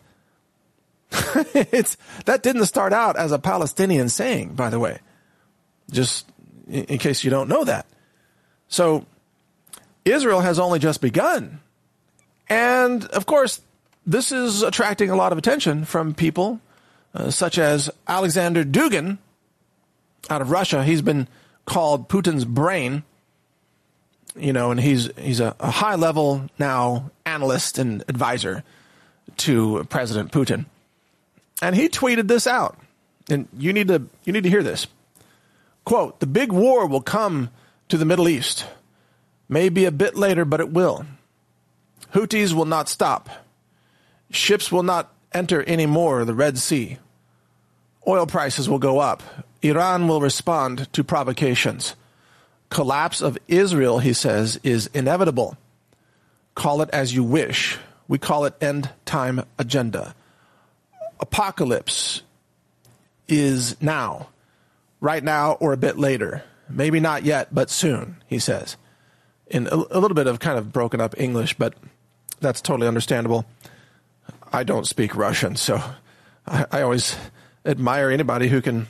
That didn't start out as a Palestinian saying, by the way, just in case you don't know that. So Israel has only just begun. And, of course, this is attracting a lot of attention from people such as Alexander Dugin out of Russia. He's been called Putin's brain, and he's a high-level now analyst and advisor to President Putin. And he tweeted this out, and you need to hear this. Quote, "The big war will come to the Middle East. Maybe a bit later, but it will. Houthis will not stop. Ships will not enter anymore the Red Sea. Oil prices will go up. Iran will respond to provocations. Collapse of Israel," he says, "is inevitable. Call it as you wish. We call it end-time agenda. Apocalypse is now. Right now or a bit later. Maybe not yet, but soon," he says. In a little bit of kind of broken up English, but that's totally understandable. I don't speak Russian, so I always admire anybody who can,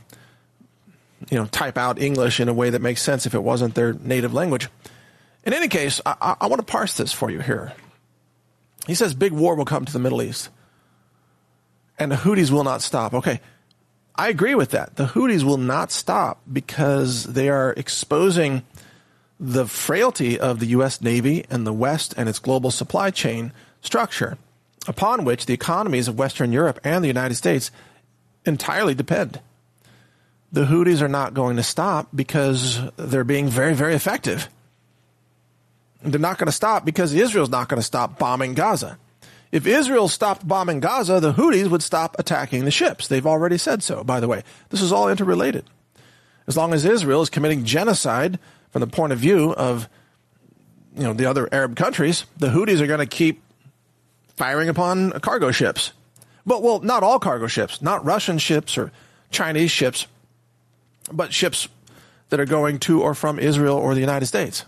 type out English in a way that makes sense if it wasn't their native language. In any case, I want to parse this for you here. He says big war will come to the Middle East, and the Houthis will not stop. Okay, I agree with that. The Houthis will not stop because they are exposing the frailty of the U.S. Navy and the West and its global supply chain structure, upon which the economies of Western Europe and the United States entirely depend. The Houthis are not going to stop because they're being very, very effective. They're not going to stop because Israel's not going to stop bombing Gaza. If Israel stopped bombing Gaza, the Houthis would stop attacking the ships. They've already said so, by the way. This is all interrelated. As long as Israel is committing genocide from the point of view of, the other Arab countries, the Houthis are going to keep firing upon cargo ships. But, well, not all cargo ships, not Russian ships or Chinese ships, but ships that are going to or from Israel or the United States.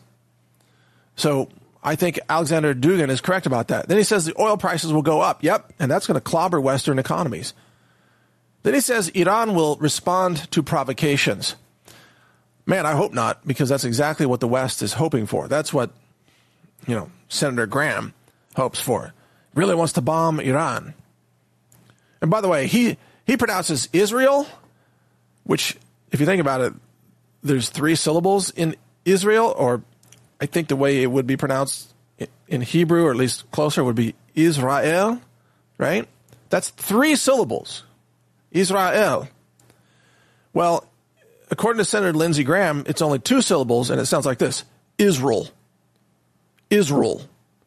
So I think Alexander Dugin is correct about that. Then he says the oil prices will go up. Yep, and that's going to clobber Western economies. Then he says Iran will respond to provocations. Man, I hope not, because that's exactly what the West is hoping for. That's what, Senator Graham hopes for. Really wants to bomb Iran. And by the way, he pronounces Israel, which, if you think about it, there's 3 syllables in Israel, or I think the way it would be pronounced in Hebrew, or at least closer, would be Israel, right? That's 3 syllables. Israel. Well, according to Senator Lindsey Graham, it's only 2 syllables, and it sounds like this. Israel. Israel.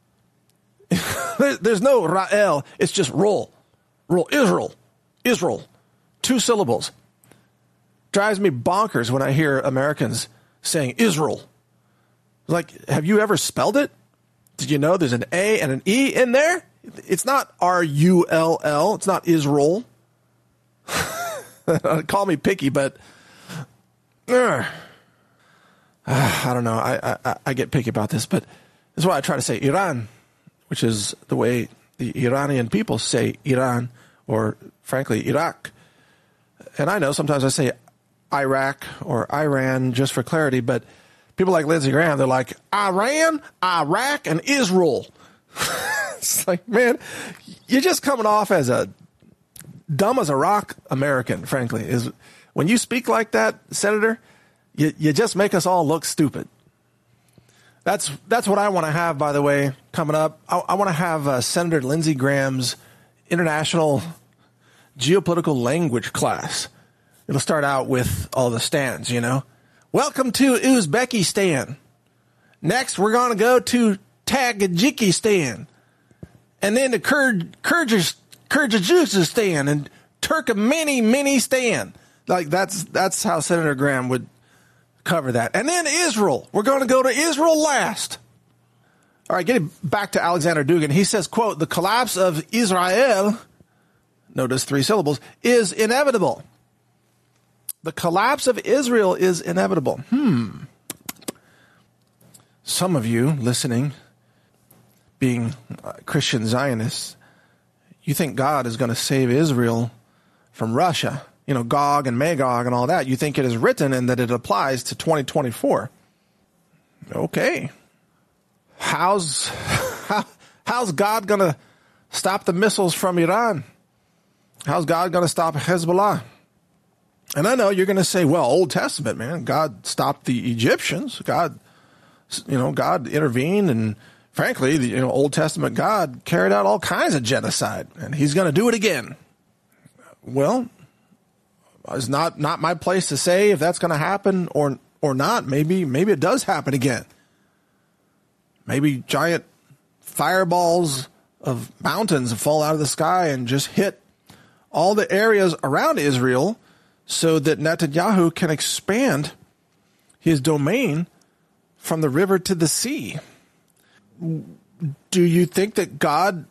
There's no Ra'el. It's just roll. Roll. Israel. Israel. 2 syllables. Drives me bonkers when I hear Americans saying Israel. Like, have you ever spelled it? Did you know there's an A and an E in there? It's not R-U-L-L. It's not Israel. Call me picky, but I don't know. I get picky about this, but this is why I try to say Iran, which is the way the Iranian people say Iran, or frankly, Iraq. And I know sometimes I say Iraq or Iran just for clarity, but people like Lindsey Graham, they're like Iran, Iraq, and Israel. It's like, man, you're just coming off as a dumb as a rock American, frankly. Is when you speak like that, Senator, you just make us all look stupid. That's what I want to have, by the way, coming up. I want to have Senator Lindsey Graham's International Geopolitical Language class. It'll start out with all the stands, Welcome to Uzbekistan. Next, we're going to go to Tajikistan. And then to Kyrgyzstan and Turkmenistan. Like, that's how Senator Graham would cover that. And then Israel. We're going to go to Israel last. All right, getting back to Alexander Dugin. He says, quote, the collapse of Israel, notice 3 syllables, is inevitable. The collapse of Israel is inevitable. Some of you listening, being Christian Zionists, you think God is going to save Israel from Russia, Gog and Magog and all that. You think it is written and that it applies to 2024. Okay. How's God going to stop the missiles from Iran? How's God going to stop Hezbollah? And I know you're going to say, well, Old Testament, man, God stopped the Egyptians. God intervened, and frankly, the Old Testament God carried out all kinds of genocide, and he's going to do it again. Well, it's not my place to say if that's going to happen or not. Maybe it does happen again. Maybe giant fireballs of mountains fall out of the sky and just hit all the areas around Israel, so that Netanyahu can expand his domain from the river to the sea. Do you think that God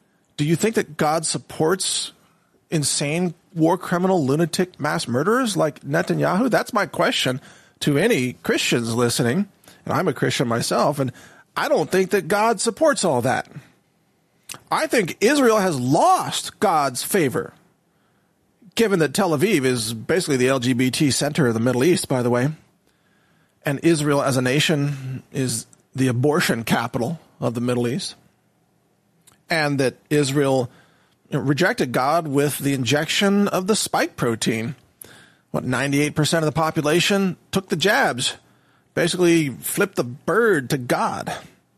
supports insane war criminal, lunatic mass murderers like Netanyahu? That's my question to any Christians listening. And I'm a Christian myself, and I don't think that God supports all that. I think Israel has lost God's favor. given that Tel Aviv is basically the LGBT center of the Middle East, by the way, and Israel as a nation is the abortion capital of the Middle East, and that Israel rejected God with the injection of the spike protein. 98% of the population took the jabs, basically flipped the bird to God.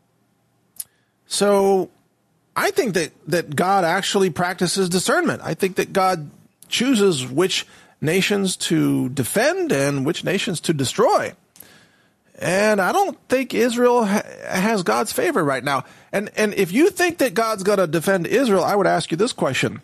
So I think that God actually practices discernment. I think that God chooses which nations to defend and which nations to destroy. And I don't think Israel has God's favor right now. And if you think that God's going to defend Israel, I would ask you this question.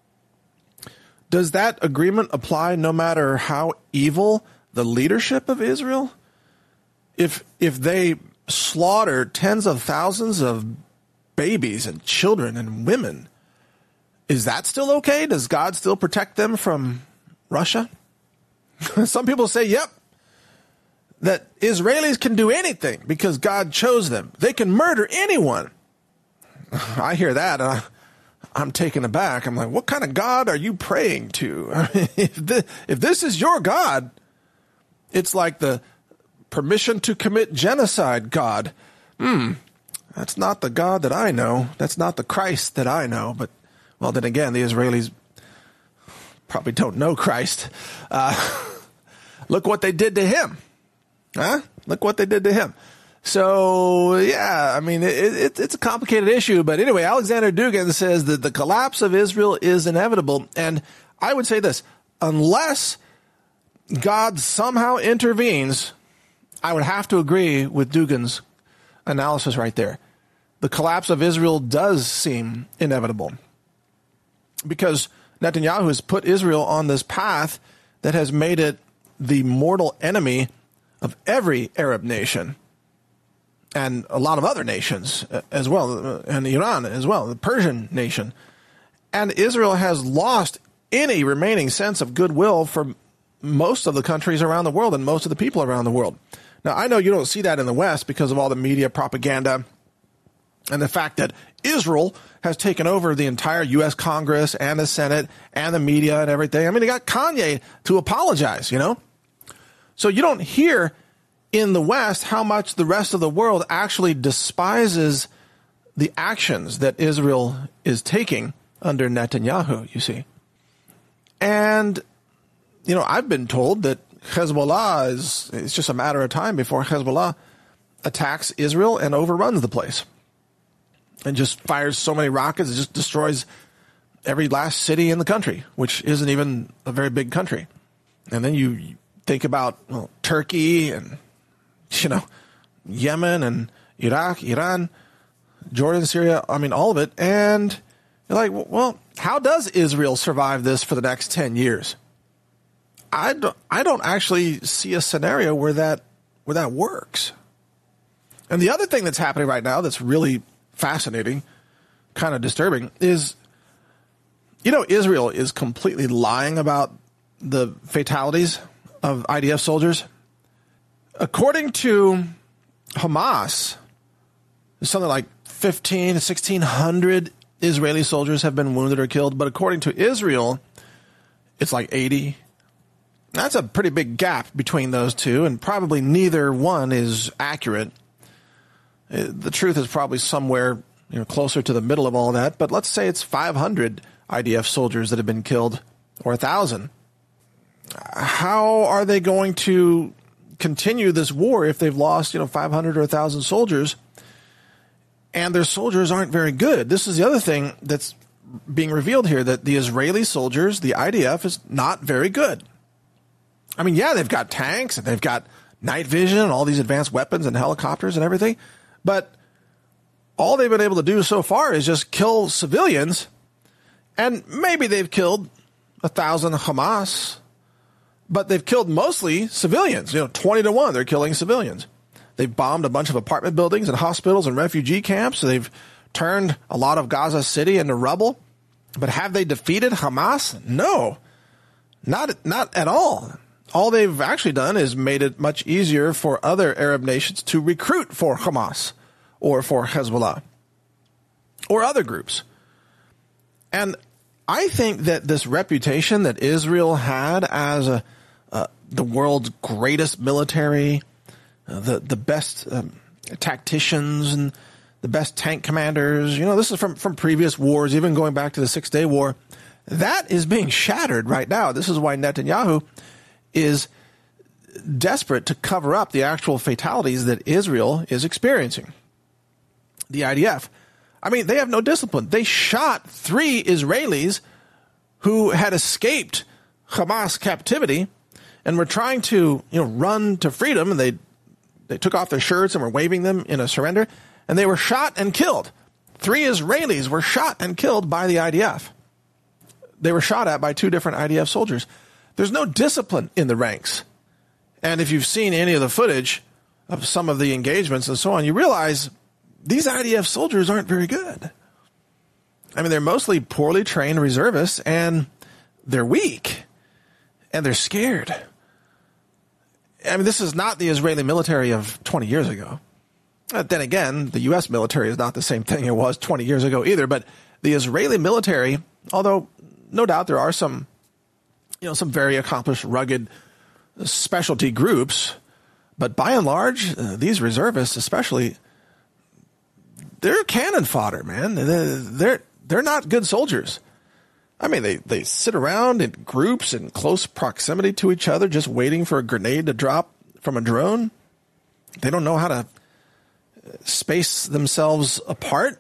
Does that agreement apply no matter how evil the leadership of Israel? If they slaughter tens of thousands of babies and children and women, is that still okay? Does God still protect them from Russia? Some people say, yep, that Israelis can do anything because God chose them. They can murder anyone. I hear that, and I'm taken aback. I'm like, what kind of God are you praying to? I mean, if this is your God, it's like the permission to commit genocide God. That's not the God that I know. That's not the Christ that I know. But, well, then again, the Israelis probably don't know Christ. Look what they did to him. Huh? Look what they did to him. So, yeah, I mean, it's a complicated issue. But anyway, Alexander Dugin says that the collapse of Israel is inevitable. And I would say this, unless God somehow intervenes, I would have to agree with Dugin's analysis right there. The collapse of Israel does seem inevitable because Netanyahu has put Israel on this path that has made it the mortal enemy of every Arab nation and a lot of other nations as well, and Iran as well, the Persian nation. And Israel has lost any remaining sense of goodwill for most of the countries around the world and most of the people around the world. Now, I know you don't see that in the West because of all the media propaganda and the fact that Israel has taken over the entire U.S. Congress and the Senate and the media and everything. I mean, they got Kanye to apologize, you know? So you don't hear in the West how much the rest of the world actually despises the actions that Israel is taking under Netanyahu, you see. And, you know, I've been told that Hezbollah it's just a matter of time before Hezbollah attacks Israel and overruns the place and just fires so many rockets, it just destroys every last city in the country, which isn't even a very big country. And then you think about Turkey and, you know, Yemen and Iraq, Iran, Jordan, Syria, I mean, all of it. And you're like, well, how does Israel survive this for the next 10 years? I don't actually see a scenario where that works. And the other thing that's happening right now that's really fascinating, kind of disturbing, is, you know, Israel is completely lying about the fatalities of IDF soldiers. According to Hamas, something like 1,600 Israeli soldiers have been wounded or killed, but according to Israel, it's like 80. That's a pretty big gap between those two, and probably neither one is accurate. The truth is probably somewhere, you know, closer to the middle of all that, but let's say it's 500 IDF soldiers that have been killed, or 1,000. How are they going to continue this war if they've lost, you know, 500 or 1,000 soldiers, and their soldiers aren't very good? This is the other thing that's being revealed here, that the Israeli soldiers, the IDF, is not very good. I mean, yeah, they've got tanks and they've got night vision and all these advanced weapons and helicopters and everything, but all they've been able to do so far is just kill civilians, and maybe they've killed 1,000 Hamas, but they've killed mostly civilians. You know, 20-1, they're killing civilians. They've bombed a bunch of apartment buildings and hospitals and refugee camps. They've turned a lot of Gaza City into rubble. But have they defeated Hamas? No, not at all. All they've actually done is made it much easier for other Arab nations to recruit for Hamas or for Hezbollah or other groups. And I think that this reputation that Israel had as the world's greatest military, the best tacticians and the best tank commanders, this is from previous wars, even going back to the 6 Day War, that is being shattered right now. This is why Netanyahu is desperate to cover up the actual fatalities that Israel is experiencing. The IDF, they have no discipline. They shot 3 Israelis who had escaped Hamas captivity and were trying to, run to freedom, and they took off their shirts and were waving them in a surrender, and they were shot and killed. 3 Israelis were shot and killed by the IDF. They were shot at by 2 different IDF soldiers. There's no discipline in the ranks. And if you've seen any of the footage of some of the engagements and so on, you realize these IDF soldiers aren't very good. They're mostly poorly trained reservists, and they're weak, and they're scared. This is not the Israeli military of 20 years ago. Then again, the U.S. military is not the same thing it was 20 years ago either. But the Israeli military, although no doubt there are some very accomplished, rugged specialty groups, but by and large, these reservists especially, they're cannon fodder, man. They're not good soldiers. They sit around in groups in close proximity to each other, just waiting for a grenade to drop from a drone. They don't know how to space themselves apart.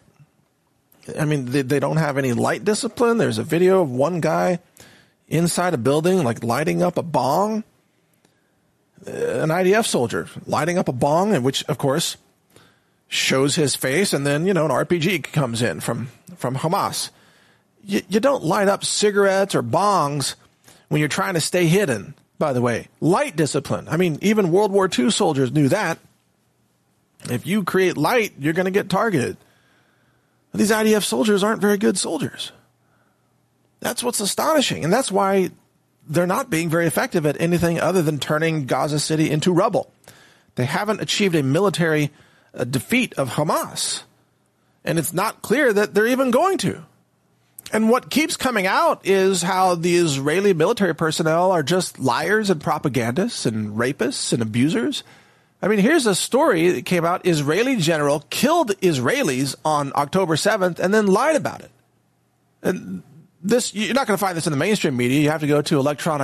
They don't have any light discipline. There's a video of one guy inside a building, lighting up a bong. An IDF soldier lighting up a bong, which, of course, shows his face, and then, an RPG comes in from Hamas. You don't light up cigarettes or bongs when you're trying to stay hidden, by the way. Light discipline. Even World War II soldiers knew that. If you create light, you're going to get targeted. These IDF soldiers aren't very good soldiers. That's what's astonishing, and that's why they're not being very effective at anything other than turning Gaza City into rubble. They haven't achieved a military defeat of Hamas, and it's not clear that they're even going to. And what keeps coming out is how the Israeli military personnel are just liars and propagandists and rapists and abusers. Here's a story that came out. Israeli general killed Israelis on October 7th and then lied about it. And this, you're not going to find this in the mainstream media. You have to go to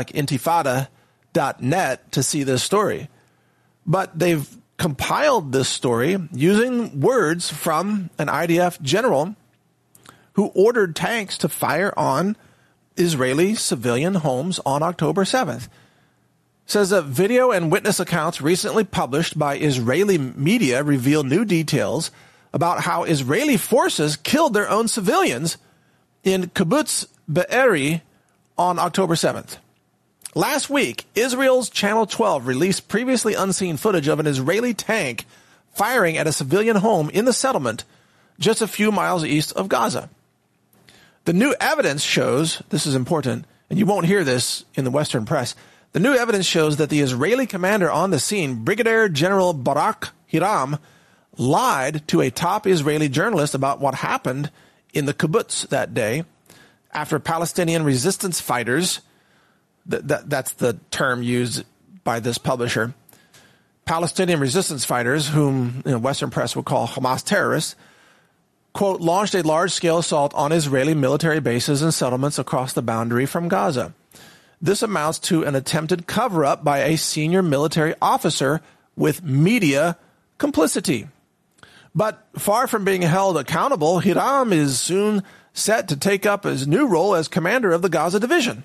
electronicintifada.net to see this story. But they've compiled this story using words from an IDF general who ordered tanks to fire on Israeli civilian homes on October 7th. Says that video and witness accounts recently published by Israeli media reveal new details about how Israeli forces killed their own civilians in Kibbutz Be'eri on October 7th. Last week, Israel's Channel 12 released previously unseen footage of an Israeli tank firing at a civilian home in the settlement just a few miles east of Gaza. The new evidence shows, this is important, and you won't hear this in the Western press, the new evidence shows that the Israeli commander on the scene, Brigadier General Barak Hiram, lied to a top Israeli journalist about what happened in the kibbutz that day after Palestinian resistance fighters, that's the term used by this publisher, Palestinian resistance fighters, whom Western press would call Hamas terrorists, quote, launched a large-scale assault on Israeli military bases and settlements across the boundary from Gaza. This amounts to an attempted cover-up by a senior military officer with media complicity. But far from being held accountable, Hiram is soon set to take up his new role as commander of the Gaza division.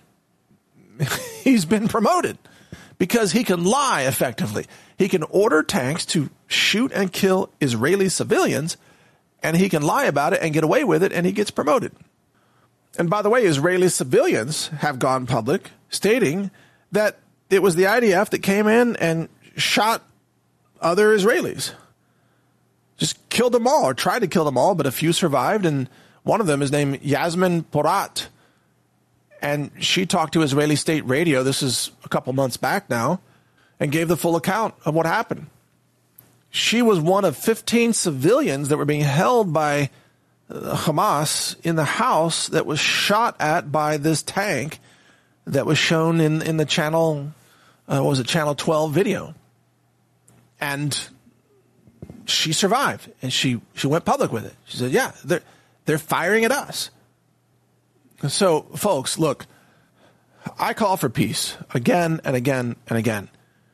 He's been promoted because he can lie effectively. He can order tanks to shoot and kill Israeli civilians, and he can lie about it and get away with it, and he gets promoted. And by the way, Israeli civilians have gone public stating that it was the IDF that came in and shot other Israelis. Just killed them all, or tried to kill them all, but a few survived, and one of them is named Yasmin Porat. And she talked to Israeli state radio, this is a couple months back now, and gave the full account of what happened. She was one of 15 civilians that were being held by Hamas in the house that was shot at by this tank that was shown in the channel, Channel 12 video. And she survived, and she went public with it. She said, yeah, they're firing at us. So, folks, look, I call for peace again and again and again.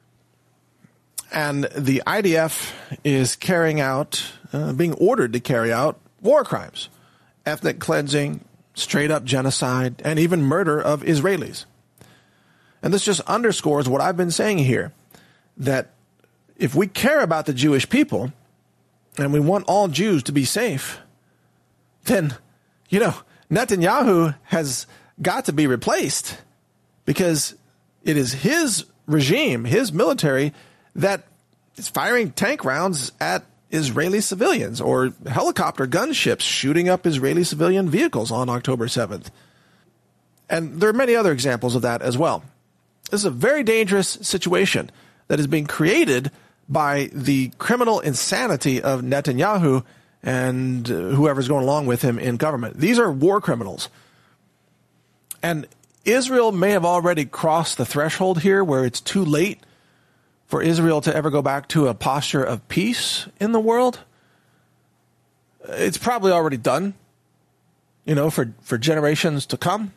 And the IDF is being ordered to carry out war crimes, ethnic cleansing, straight up genocide, and even murder of Israelis. And this just underscores what I've been saying here, that if we care about the Jewish people and we want all Jews to be safe, then, Netanyahu has got to be replaced, because it is his regime, his military, that is firing tank rounds at Israeli civilians, or helicopter gunships shooting up Israeli civilian vehicles on October 7th. And there are many other examples of that as well. This is a very dangerous situation that is being created by the criminal insanity of Netanyahu and whoever's going along with him in government. These are war criminals. And Israel may have already crossed the threshold here where it's too late for Israel to ever go back to a posture of peace in the world. It's probably already done, for generations to come.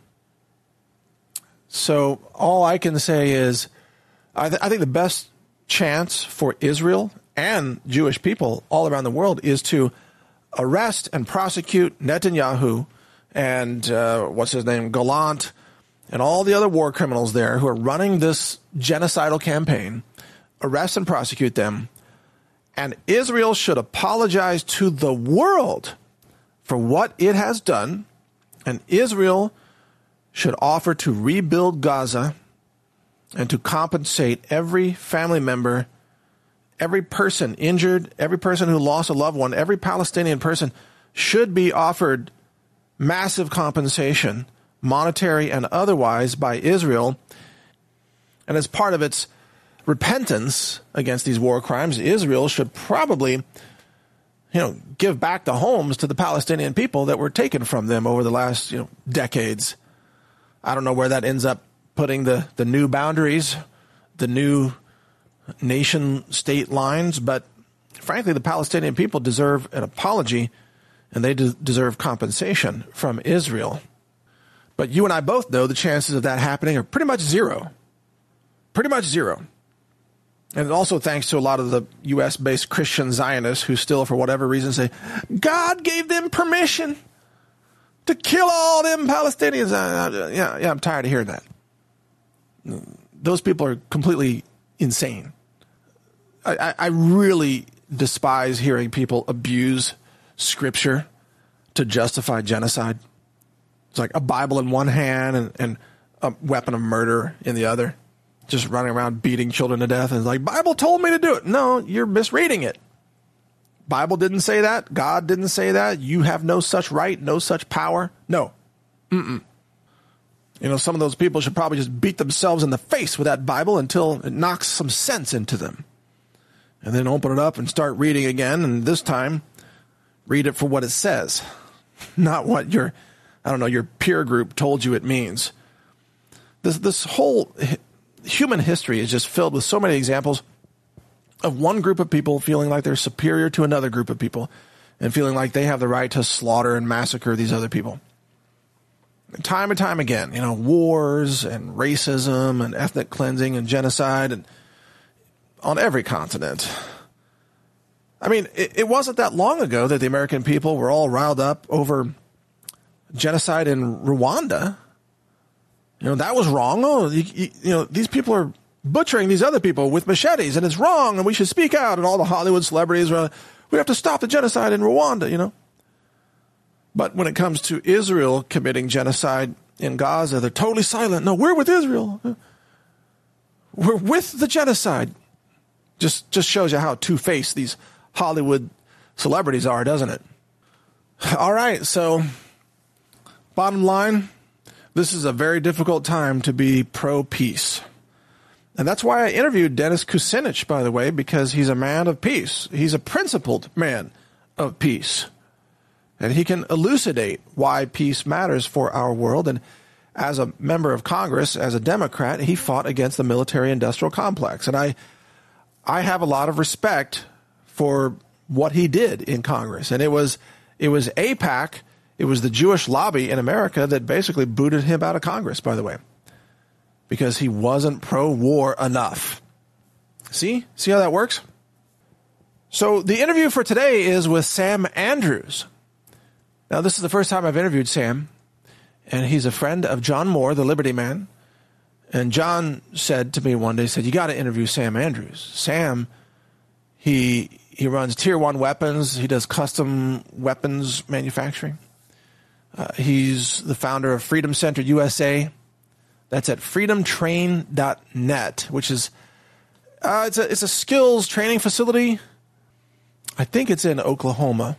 So all I can say is I think the best chance for Israel and Jewish people all around the world is to arrest and prosecute Netanyahu and Gallant, and all the other war criminals there who are running this genocidal campaign. Arrest and prosecute them. And Israel should apologize to the world for what it has done. And Israel should offer to rebuild Gaza and to compensate every family member, every person injured, every person who lost a loved one, every Palestinian person should be offered massive compensation, monetary and otherwise, by Israel. And as part of its repentance against these war crimes, Israel should probably, give back the homes to the Palestinian people that were taken from them over the last, decades. I don't know where that ends up putting the new boundaries, the new nation-state lines, but frankly, the Palestinian people deserve an apology, and they deserve compensation from Israel. But you and I both know the chances of that happening are pretty much zero. Pretty much zero. And also thanks to a lot of the U.S.-based Christian Zionists who still, for whatever reason, say, God gave them permission to kill all them Palestinians. Yeah, I'm tired of hearing that. Those people are completely insane. I really despise hearing people abuse Scripture to justify genocide. It's like a Bible in one hand and a weapon of murder in the other. Just running around beating children to death. And it's like, Bible told me to do it. No, you're misreading it. Bible didn't say that. God didn't say that. You have no such right, no such power. No. Some of those people should probably just beat themselves in the face with that Bible until it knocks some sense into them. And then open it up and start reading again. And this time, read it for what it says. Not what your peer group told you it means. This whole human history is just filled with so many examples of one group of people feeling like they're superior to another group of people and feeling like they have the right to slaughter and massacre these other people. Time and time again, wars and racism and ethnic cleansing and genocide and on every continent. I mean, it wasn't that long ago that the American people were all riled up over genocide in Rwanda. That was wrong. Oh, these people are butchering these other people with machetes, and it's wrong, and we should speak out. And all the Hollywood celebrities were, we have to stop the genocide in Rwanda, But when it comes to Israel committing genocide in Gaza, they're totally silent. No, we're with Israel. We're with the genocide. Just shows you how two-faced these Hollywood celebrities are, doesn't it? All right, so bottom line, this is a very difficult time to be pro-peace. And that's why I interviewed Dennis Kucinich, by the way, because he's a man of peace. He's a principled man of peace. and he can elucidate why peace matters for our world. And as a member of Congress, as a Democrat, he fought against the military-industrial complex. And I have a lot of respect for what he did in Congress. And it was AIPAC, it was the Jewish lobby in America that basically booted him out of Congress, by the way, because he wasn't pro-war enough. See how that works? So the interview for today is with Sam Andrews. Now, this is the first time I've interviewed Sam, and he's a friend of John Moore, the Liberty Man. And John said to me one day, he said, you got to interview Sam Andrews. Sam, he runs Tier 1 weapons. He does custom weapons manufacturing. He's the founder of Freedom Center USA. That's at freedomtrain.net, which is it's a skills training facility. I think it's in Oklahoma.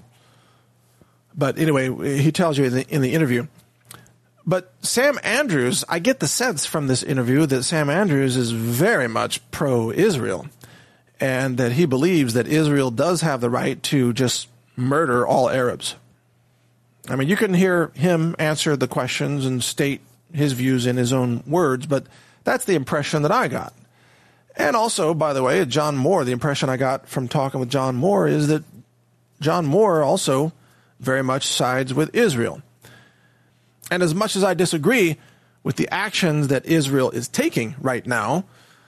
But anyway, he tells you in the interview. But Sam Andrews, I get the sense from this interview that Sam Andrews is very much pro-Israel, and that he believes that Israel does have the right to just murder all Arabs. I mean, you can hear him answer the questions and state his views in his own words, but that's the impression that I got. And also, by the way, John Moore, the impression I got from talking with John Moore is that John Moore also very much sides with Israel. And as much as I disagree with the actions that Israel is taking right now,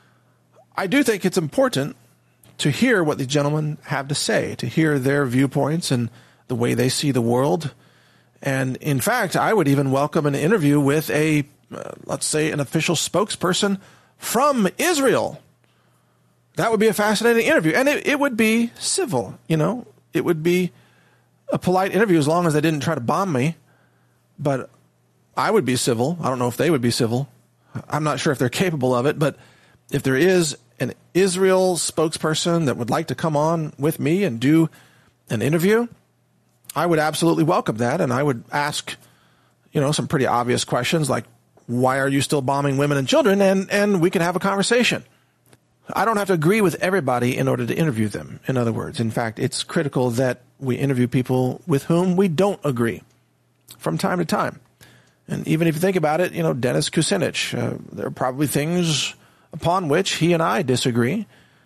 I do think it's important to hear what the gentlemen have to say, to hear their viewpoints and the way they see the world. And in fact, I would even welcome an interview with let's say, an official spokesperson from Israel. That would be a fascinating interview. And it would be civil, It would be a polite interview as long as they didn't try to bomb me. But I would be civil. I don't know if they would be civil. I'm not sure if they're capable of it. But if there is an Israel spokesperson that would like to come on with me and do an interview, I would absolutely welcome that. And I would ask, some pretty obvious questions like, why are you still bombing women and children? And we can have a conversation. I don't have to agree with everybody in order to interview them, in other words. In fact, it's critical that we interview people with whom we don't agree from time to time. And even if you think about it, Dennis Kucinich, there are probably things upon which he and I disagree.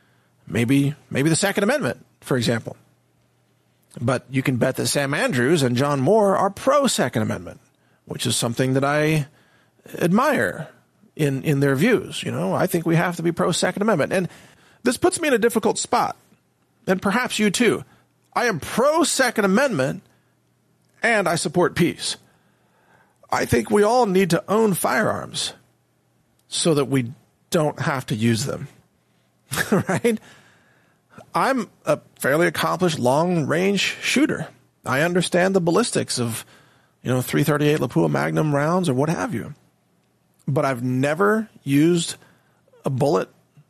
Maybe the Second Amendment, for example. But you can bet that Sam Andrews and John Moore are pro-Second Amendment, which is something that I admire in their views. I think we have to be pro-Second Amendment. And this puts me in a difficult spot. And perhaps you too. I am pro-Second Amendment and I support peace. I think we all need to own firearms so that we don't have to use them. Right? I'm a fairly accomplished long-range shooter. I understand the ballistics of, 338 Lapua Magnum rounds or what have you. But I've never used a bullet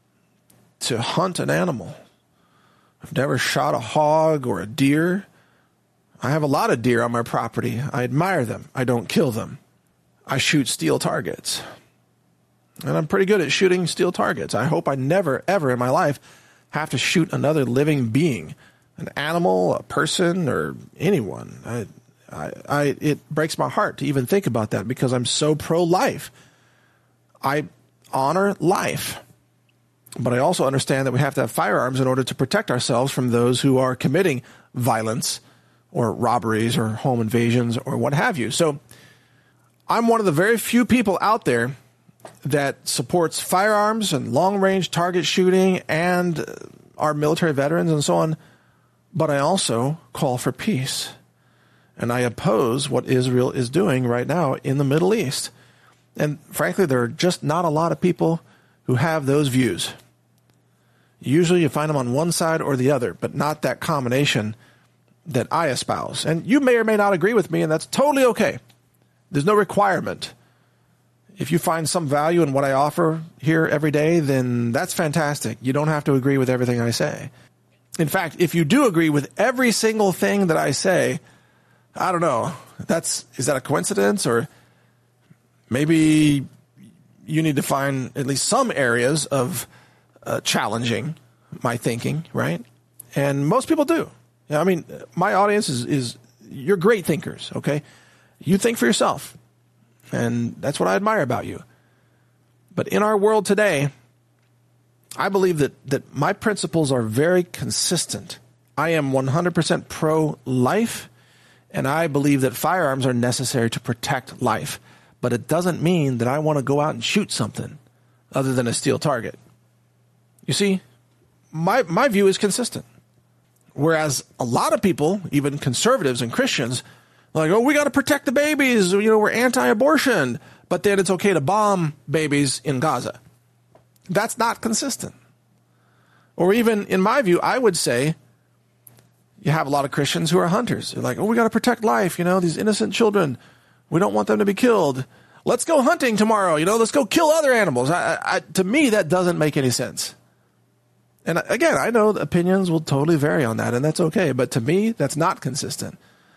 to hunt an animal. I've never shot a hog or a deer. I have a lot of deer on my property. I admire them. I don't kill them. I shoot steel targets. And I'm pretty good at shooting steel targets. I hope I never, ever in my life have to shoot another living being, an animal, a person, or anyone. It breaks my heart to even think about that because I'm so pro-life. I honor life. But I also understand that we have to have firearms in order to protect ourselves from those who are committing violence or robberies or home invasions or what have you. So I'm one of the very few people out there that supports firearms and long-range target shooting and our military veterans and so on. But I also call for peace. And I oppose what Israel is doing right now in the Middle East. And frankly, there are just not a lot of people who have those views. Usually you find them on one side or the other, but not that combination that I espouse. And you may or may not agree with me, and that's totally okay. There's no requirement. If you find some value in what I offer here every day, then that's fantastic. You don't have to agree with everything I say. In fact, if you do agree with every single thing that I say, I don't know. Is that a coincidence? Or maybe you need to find at least some areas of challenging my thinking, right? And most people do. I mean, my audience is you're great thinkers, okay? You think for yourself. And that's what I admire about you. But in our world today, I believe that my principles are very consistent. I am 100% pro-life, and I believe that firearms are necessary to protect life. But it doesn't mean that I want to go out and shoot something other than a steel target. You see, my view is consistent. Whereas a lot of people, even conservatives and Christians, are like, oh, we got to protect the babies. We're anti-abortion. But then it's okay to bomb babies in Gaza. That's not consistent. Or even, in my view, I would say, you have a lot of Christians who are hunters. They're like, oh, we got to protect life, these innocent children. We don't want them to be killed. Let's go hunting tomorrow, let's go kill other animals. To me, that doesn't make any sense. And again, I know opinions will totally vary on that, and that's okay. But to me, that's not consistent.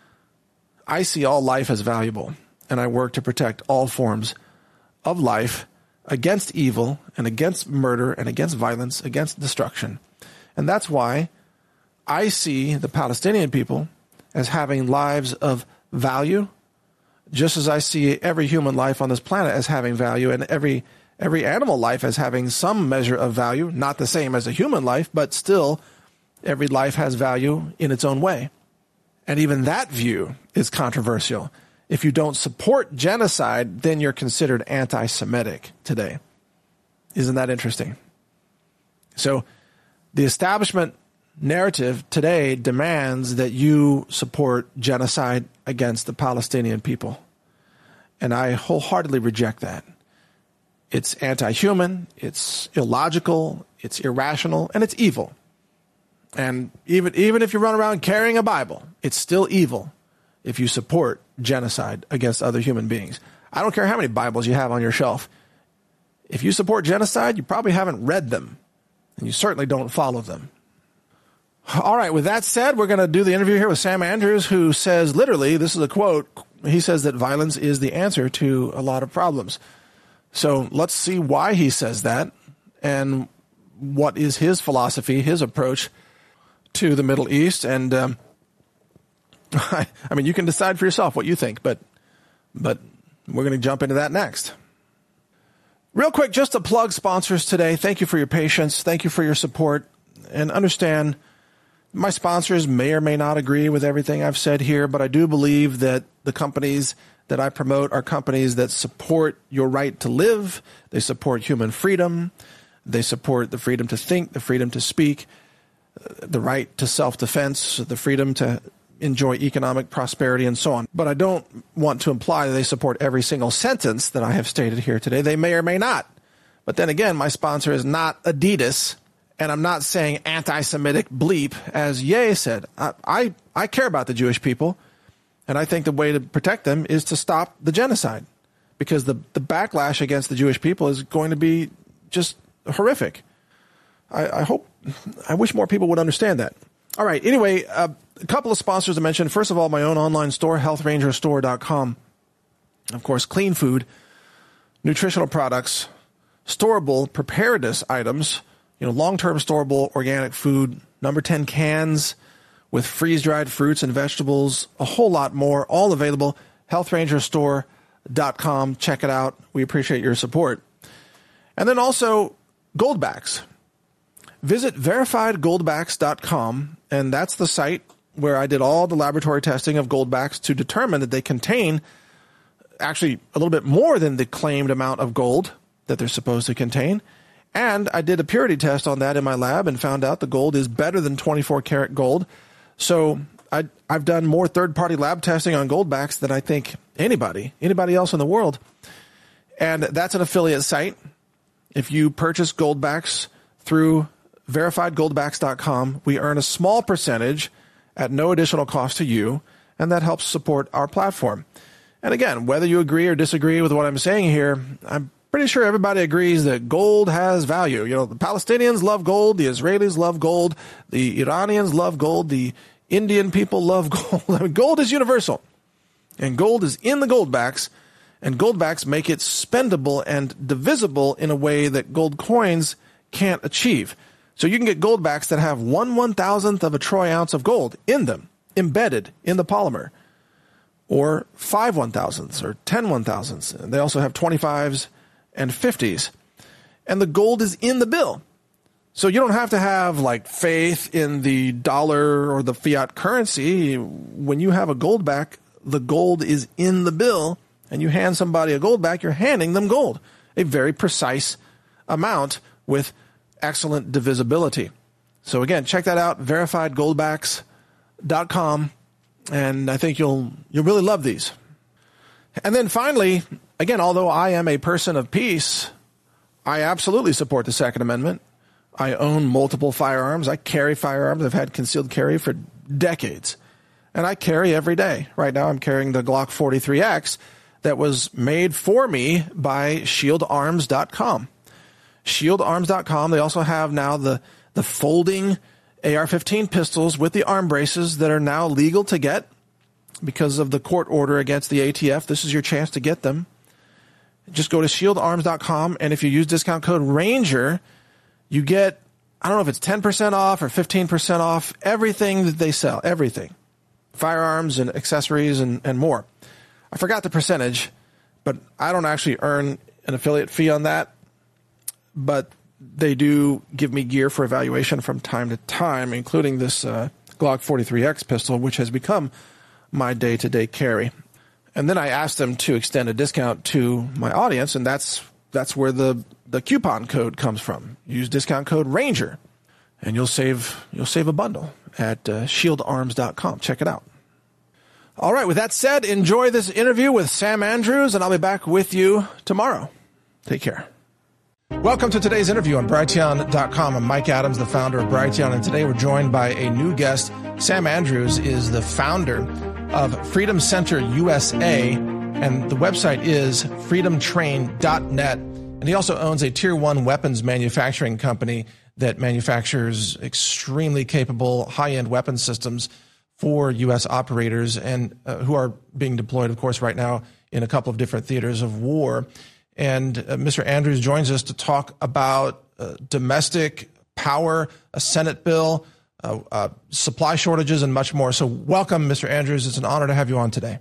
I see all life as valuable, and I work to protect all forms of life against evil and against murder and against violence, against destruction. And that's why I see the Palestinian people as having lives of value, just as I see every human life on this planet as having value, and every animal life as having some measure of value, not the same as a human life, but still every life has value in its own way. And even that view is controversial. If you don't support genocide, then you're considered anti-Semitic today. Isn't that interesting? So the establishment narrative today demands that you support genocide against the Palestinian people. And I wholeheartedly reject that. It's anti-human, it's illogical, it's irrational, and it's evil. And even if you run around carrying a Bible, it's still evil if you support genocide against other human beings. I don't care how many Bibles you have on your shelf. If you support genocide, you probably haven't read them, and you certainly don't follow them. All right, with that said, we're going to do the interview here with Sam Andrews, who says, literally, this is a quote, he says that violence is the answer to a lot of problems. So let's see why he says that, and what is his philosophy, his approach to the Middle East. And I mean, you can decide for yourself what you think, but we're going to jump into that next. Real quick, just to plug sponsors today. Thank you for your patience. Thank you for your support. And understand, my sponsors may or may not agree with everything I've said here, but I do believe that the companies that I promote are companies that support your right to live. They support human freedom. They support the freedom to think, the freedom to speak, the right to self-defense, the freedom to enjoy economic prosperity, and so on. But I don't want to imply that they support every single sentence that I have stated here today. They may or may not. But then again, my sponsor is not Adidas, and I'm not saying anti-Semitic bleep, as Ye said. I care about the Jewish people, and I think the way to protect them is to stop the genocide, because the backlash against the Jewish people is going to be just horrific. I wish more people would understand that. All right. Anyway, a couple of sponsors to mention. First of all, my own online store, healthrangerstore.com. Of course, clean food, nutritional products, storable preparedness items, long-term storable organic food, number 10 cans with freeze-dried fruits and vegetables, a whole lot more, all available, healthrangerstore.com. Check it out. We appreciate your support. And then also Goldbacks. Visit verifiedgoldbacks.com, and that's the site where I did all the laboratory testing of Goldbacks to determine that they contain actually a little bit more than the claimed amount of gold that they're supposed to contain. And I did a purity test on that in my lab and found out the gold is better than 24 karat gold. So I've done more third-party lab testing on Goldbacks than I think anybody else in the world. And that's an affiliate site. If you purchase Goldbacks through verifiedgoldbacks.com, we earn a small percentage at no additional cost to you, and that helps support our platform. And again, whether you agree or disagree with what I'm saying here, I'm pretty sure everybody agrees that gold has value. The Palestinians love gold, the Israelis love gold, the Iranians love gold, the Indian people love gold. I mean, gold is universal, and gold is in the Goldbacks, and Goldbacks make it spendable and divisible in a way that gold coins can't achieve. So you can get Goldbacks that have 1/1000th of a troy ounce of gold in them, embedded in the polymer. or 5 1,000ths or 10 1,000ths. They also have 25s and 50s. And the gold is in the bill. So you don't have to have like faith in the dollar or the fiat currency. When you have a gold back, the gold is in the bill, and you hand somebody a gold back, you're handing them gold, a very precise amount with excellent divisibility. So again, check that out, verifiedgoldbacks.com, and I think you'll really love these. And then finally, again, although I am a person of peace, I absolutely support the Second Amendment. I own multiple firearms. I carry firearms. I've had concealed carry for decades. And I carry every day. Right now I'm carrying the Glock 43X that was made for me by shieldarms.com. Shieldarms.com. They also have now the folding AR-15 pistols with the arm braces that are now legal to get because of the court order against the ATF. This is your chance to get them. Just go to shieldarms.com, and if you use discount code RANGER, you get, I don't know if it's 10% off or 15% off everything that they sell, everything. Firearms and accessories and more. I forgot the percentage, but I don't actually earn an affiliate fee on that. But they do give me gear for evaluation from time to time, including this Glock 43X pistol, which has become my day-to-day carry. And then I asked them to extend a discount to my audience, and that's where the coupon code comes from. Use discount code RANGER, and you'll save a bundle at shieldarms.com. Check it out. All right, with that said, enjoy this interview with Sam Andrews, and I'll be back with you tomorrow. Take care. Welcome to today's interview on Brighteon.com. I'm Mike Adams, the founder of Brighteon, and today we're joined by a new guest. Sam Andrews is the founder of Freedom Center USA, and the website is freedomtrain.net. And he also owns a Tier 1 weapons manufacturing company that manufactures extremely capable high-end weapon systems for U.S. operators and who are being deployed, of course, right now in a couple of different theaters of war. And Mr. Andrews joins us to talk about domestic power, a Senate bill, supply shortages, and much more. So welcome, Mr. Andrews. It's an honor to have you on today.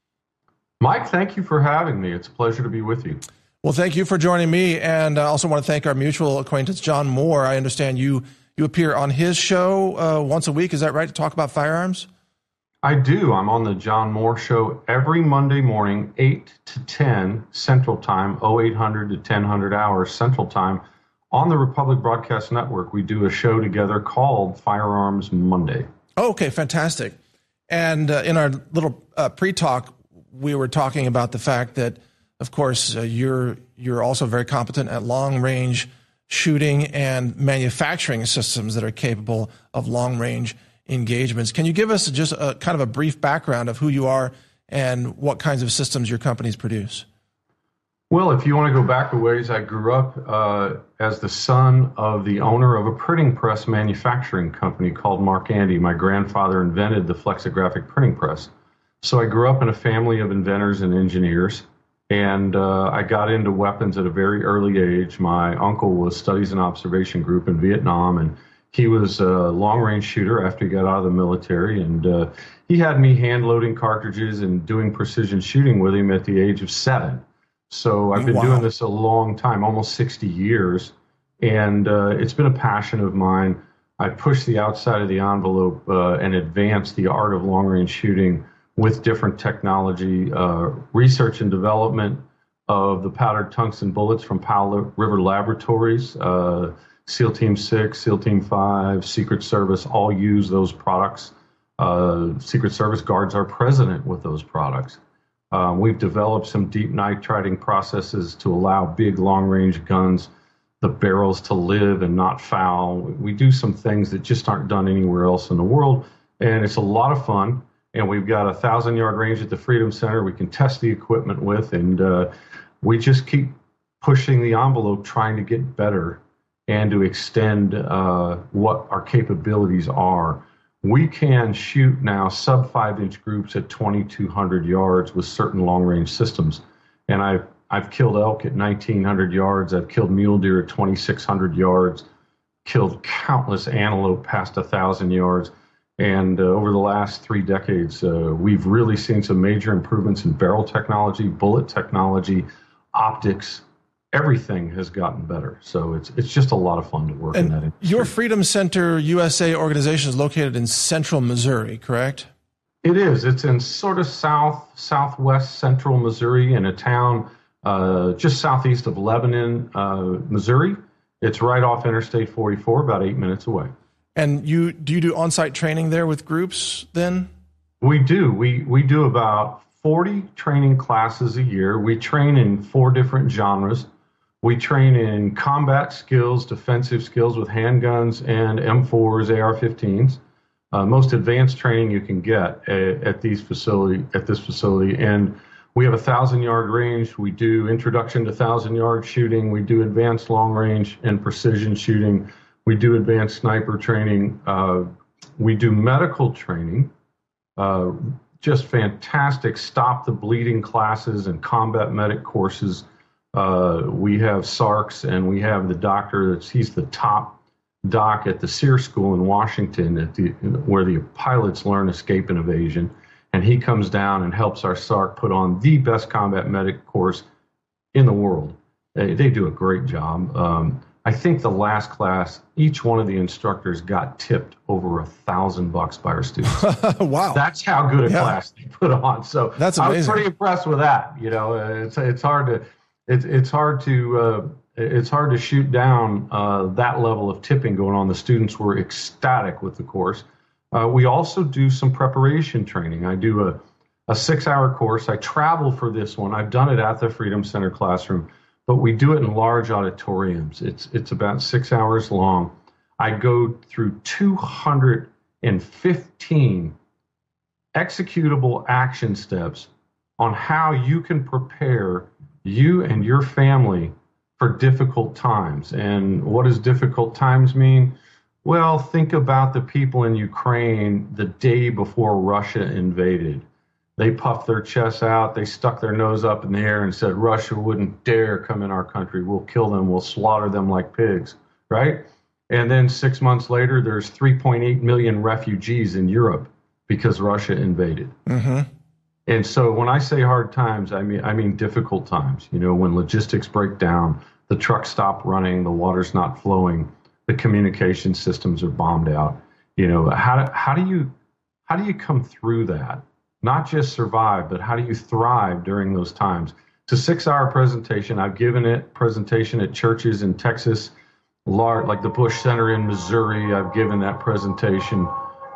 Mike, thank you for having me. It's a pleasure to be with you. Well, thank you for joining me. And I also want to thank our mutual acquaintance, John Moore. I understand you appear on his show once a week. Is that right, to talk about firearms? I do. I'm on the John Moore Show every Monday morning, 8 to 10 Central Time, 0800 to 1000 hours Central Time. On the Republic Broadcast Network, we do a show together called Firearms Monday. Oh, okay, fantastic. And in our little pre-talk, we were talking about the fact that, of course, you're also very competent at long-range shooting and manufacturing systems that are capable of long-range engagements. Can you give us just a kind of a brief background of who you are and what kinds of systems your companies produce? Well, if you want to go back a ways, I grew up as the son of the owner of a printing press manufacturing company called Mark Andy. My grandfather invented the flexographic printing press. So I grew up in a family of inventors and engineers, and I got into weapons at a very early age. My uncle was Studies and Observation Group in Vietnam, and he was a long-range shooter after he got out of the military, and he had me hand-loading cartridges and doing precision shooting with him at the age of 7. So I've been doing this a long time, almost 60 years, and it's been a passion of mine. I push the outside of the envelope and advance the art of long-range shooting with different technology, research and development of the powdered tungsten bullets from Powell River Laboratories. SEAL Team 6, SEAL Team 5, Secret Service all use those products. Secret Service guards our president with those products. We've developed some deep nitriding processes to allow big long-range guns, the barrels to live and not foul. We do some things that just aren't done anywhere else in the world, and it's a lot of fun. And we've got a 1,000-yard range at the Freedom Center we can test the equipment with, and we just keep pushing the envelope, trying to get better and to extend what our capabilities are. We can shoot now sub 5-inch groups at 2,200 yards with certain long-range systems. And I've killed elk at 1,900 yards. I've killed mule deer at 2,600 yards, killed countless antelope past 1,000 yards. And over the last 3 decades, we've really seen some major improvements in barrel technology, bullet technology, optics. Everything has gotten better. So it's just a lot of fun to work in that industry. Your Freedom Center USA organization is located in central Missouri, correct? It is. It's in sort of southwest central Missouri, in a town just southeast of Lebanon, Missouri. It's right off Interstate 44, about 8 minutes away. And do you do on-site training there with groups then? We do. We do about 40 training classes a year. We train in 4 different genres. We train in combat skills, defensive skills with handguns and M4s, AR-15s. Most advanced training you can get at this facility. And we have a 1,000-yard range. We do introduction to 1,000-yard shooting. We do advanced long range and precision shooting. We do advanced sniper training. We do medical training, just fantastic stop the bleeding classes and combat medic courses. We have SARCs, and we have the doctor he's the top doc at the SEER School in Washington, where the pilots learn escape and evasion. And he comes down and helps our SARC put on the best combat medic course in the world. They do a great job. I think the last class, each one of the instructors got tipped over $1,000 by our students. Wow. That's how good a class they put on. So that's amazing. I was pretty impressed with that. You know, it's hard to shoot down that level of tipping going on. The students were ecstatic with the course. We also do some preparation training. I do a 6-hour course. I travel for this one. I've done it at the Freedom Center classroom, but we do it in large auditoriums. It's about 6 hours long. I go through 215 executable action steps on how you can prepare you and your family for difficult times. And what does difficult times mean? Well, think about the people in Ukraine the day before Russia invaded. They puffed their chests out, they stuck their nose up in the air and said, Russia wouldn't dare come in our country. We'll kill them, we'll slaughter them like pigs, right? And then 6 months later, there's 3.8 million refugees in Europe because Russia invaded. Mm-hmm. And so when I say hard times, I mean difficult times. You know, when logistics break down, the trucks stop running, the water's not flowing, the communication systems are bombed out. You know, how do you come through that? Not just survive, but how do you thrive during those times? It's a 6-hour presentation. I've given presentation at churches in Texas, like the Bush Center in Missouri. I've given that presentation.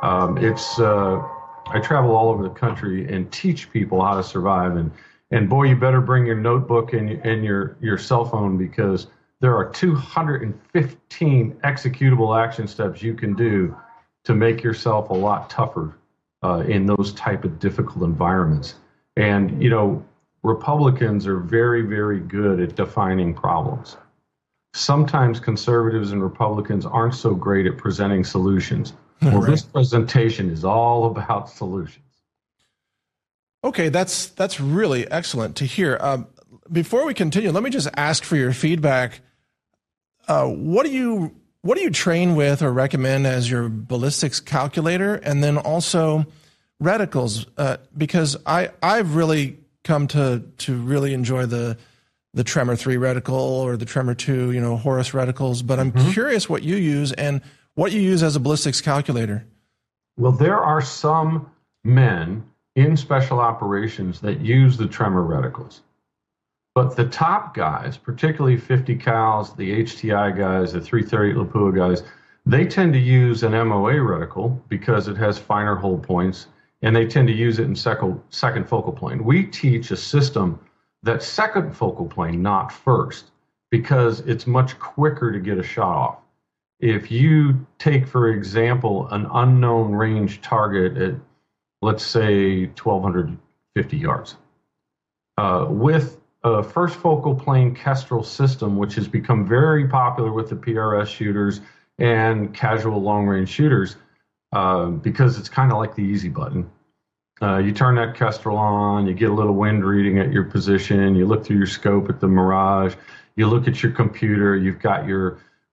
I travel all over the country and teach people how to survive. And boy, you better bring your notebook and your cell phone, because there are 215 executable action steps you can do to make yourself a lot tougher in those type of difficult environments. And, you know, Republicans are very, very good at defining problems. Sometimes conservatives and Republicans aren't so great at presenting solutions. Well, right. This presentation is all about solutions. Okay, that's really excellent to hear. Before we continue, let me just ask for your feedback. What do you train with or recommend as your ballistics calculator, and then also reticles? Because I've really come to really enjoy the Tremor 3 reticle or the Tremor 2, you know, Horus reticles. But I'm curious what you use and what you use as a ballistics calculator. Well, there are some men in special operations that use the Tremor reticles. But the top guys, particularly 50 cals, the HTI guys, the 338 Lapua guys, they tend to use an MOA reticle because it has finer hold points, and they tend to use it in second focal plane. We teach a system that's second focal plane, not first, because it's much quicker to get a shot off. If you take, for example, an unknown range target at, let's say, 1,250 yards, with a first focal plane Kestrel system, which has become very popular with the PRS shooters and casual long-range shooters, because it's kind of like the easy button. You turn that Kestrel on, you get a little wind reading at your position, you look through your scope at the Mirage, you look at your computer, you've got your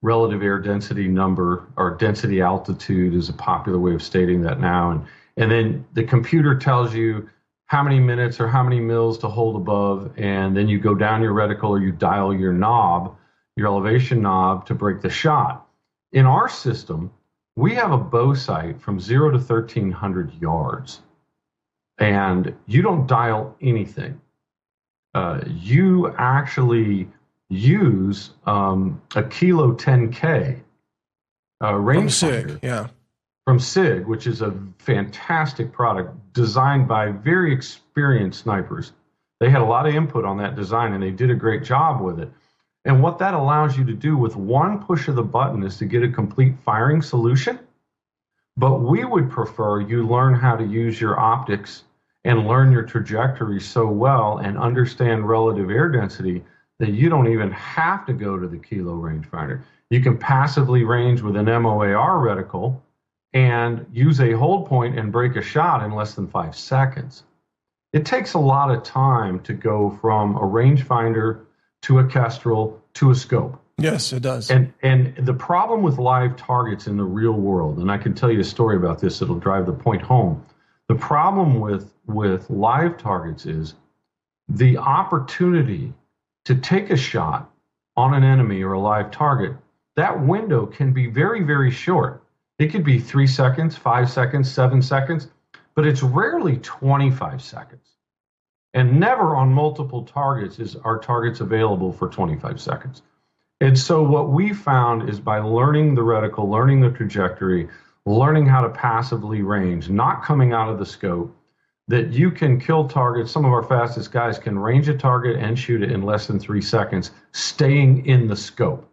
relative air density number, or density altitude is a popular way of stating that now. And then the computer tells you how many minutes or how many mils to hold above, and then you go down your reticle or you dial your knob, your elevation knob, to break the shot. In our system, we have a bow sight from 0 to 1,300 yards, and you don't dial anything. You actually use a Kilo 10K rangefinder from SIG, which is a fantastic product designed by very experienced snipers. They had a lot of input on that design, and they did a great job with it. And what that allows you to do with one push of the button is to get a complete firing solution. But we would prefer you learn how to use your optics and learn your trajectory so well and understand relative air density that you don't even have to go to the Kilo rangefinder. You can passively range with an MOAR reticle and use a hold point and break a shot in less than 5 seconds. It takes a lot of time to go from a rangefinder to a Kestrel to a scope. Yes, it does. And the problem with live targets in the real world, and I can tell you a story about this that'll drive the point home. The problem with live targets is the opportunity to take a shot on an enemy or a live target. That window can be very, very short. It could be 3 seconds, 5 seconds, 7 seconds, but it's rarely 25 seconds. And never on multiple targets are targets available for 25 seconds. And so what we found is by learning the reticle, learning the trajectory, learning how to passively range, not coming out of the scope, that you can kill targets. Some of our fastest guys can range a target and shoot it in less than 3 seconds, staying in the scope.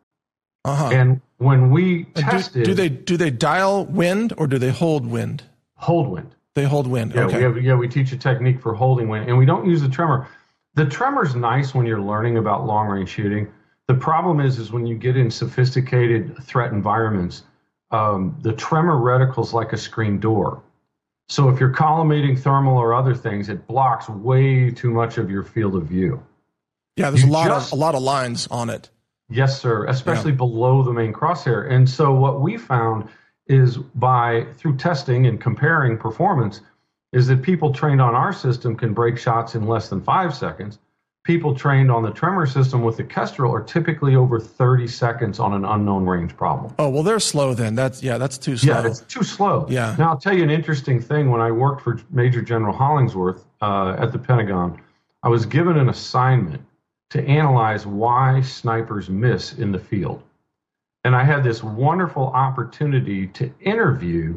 And when we tested... Do they dial wind or do they hold wind? Hold wind. They hold wind. Yeah, okay. We teach a technique for holding wind, and we don't use the tremor. The tremor's nice when you're learning about long-range shooting. The problem is when you get in sophisticated threat environments, the tremor reticle's like a screen door. So if you're collimating thermal or other things, it blocks way too much of your field of view. Yeah, there's a lot of lines on it. Yes, sir, especially below the main crosshair. And so what we found is through testing and comparing performance, is that people trained on our system can break shots in less than 5 seconds. People trained on the tremor system with the Kestrel are typically over 30 seconds on an unknown range problem. Oh, well, they're slow then. That's too slow. Yeah, it's too slow. Yeah. Now, I'll tell you an interesting thing. When I worked for Major General Hollingsworth at the Pentagon, I was given an assignment to analyze why snipers miss in the field. And I had this wonderful opportunity to interview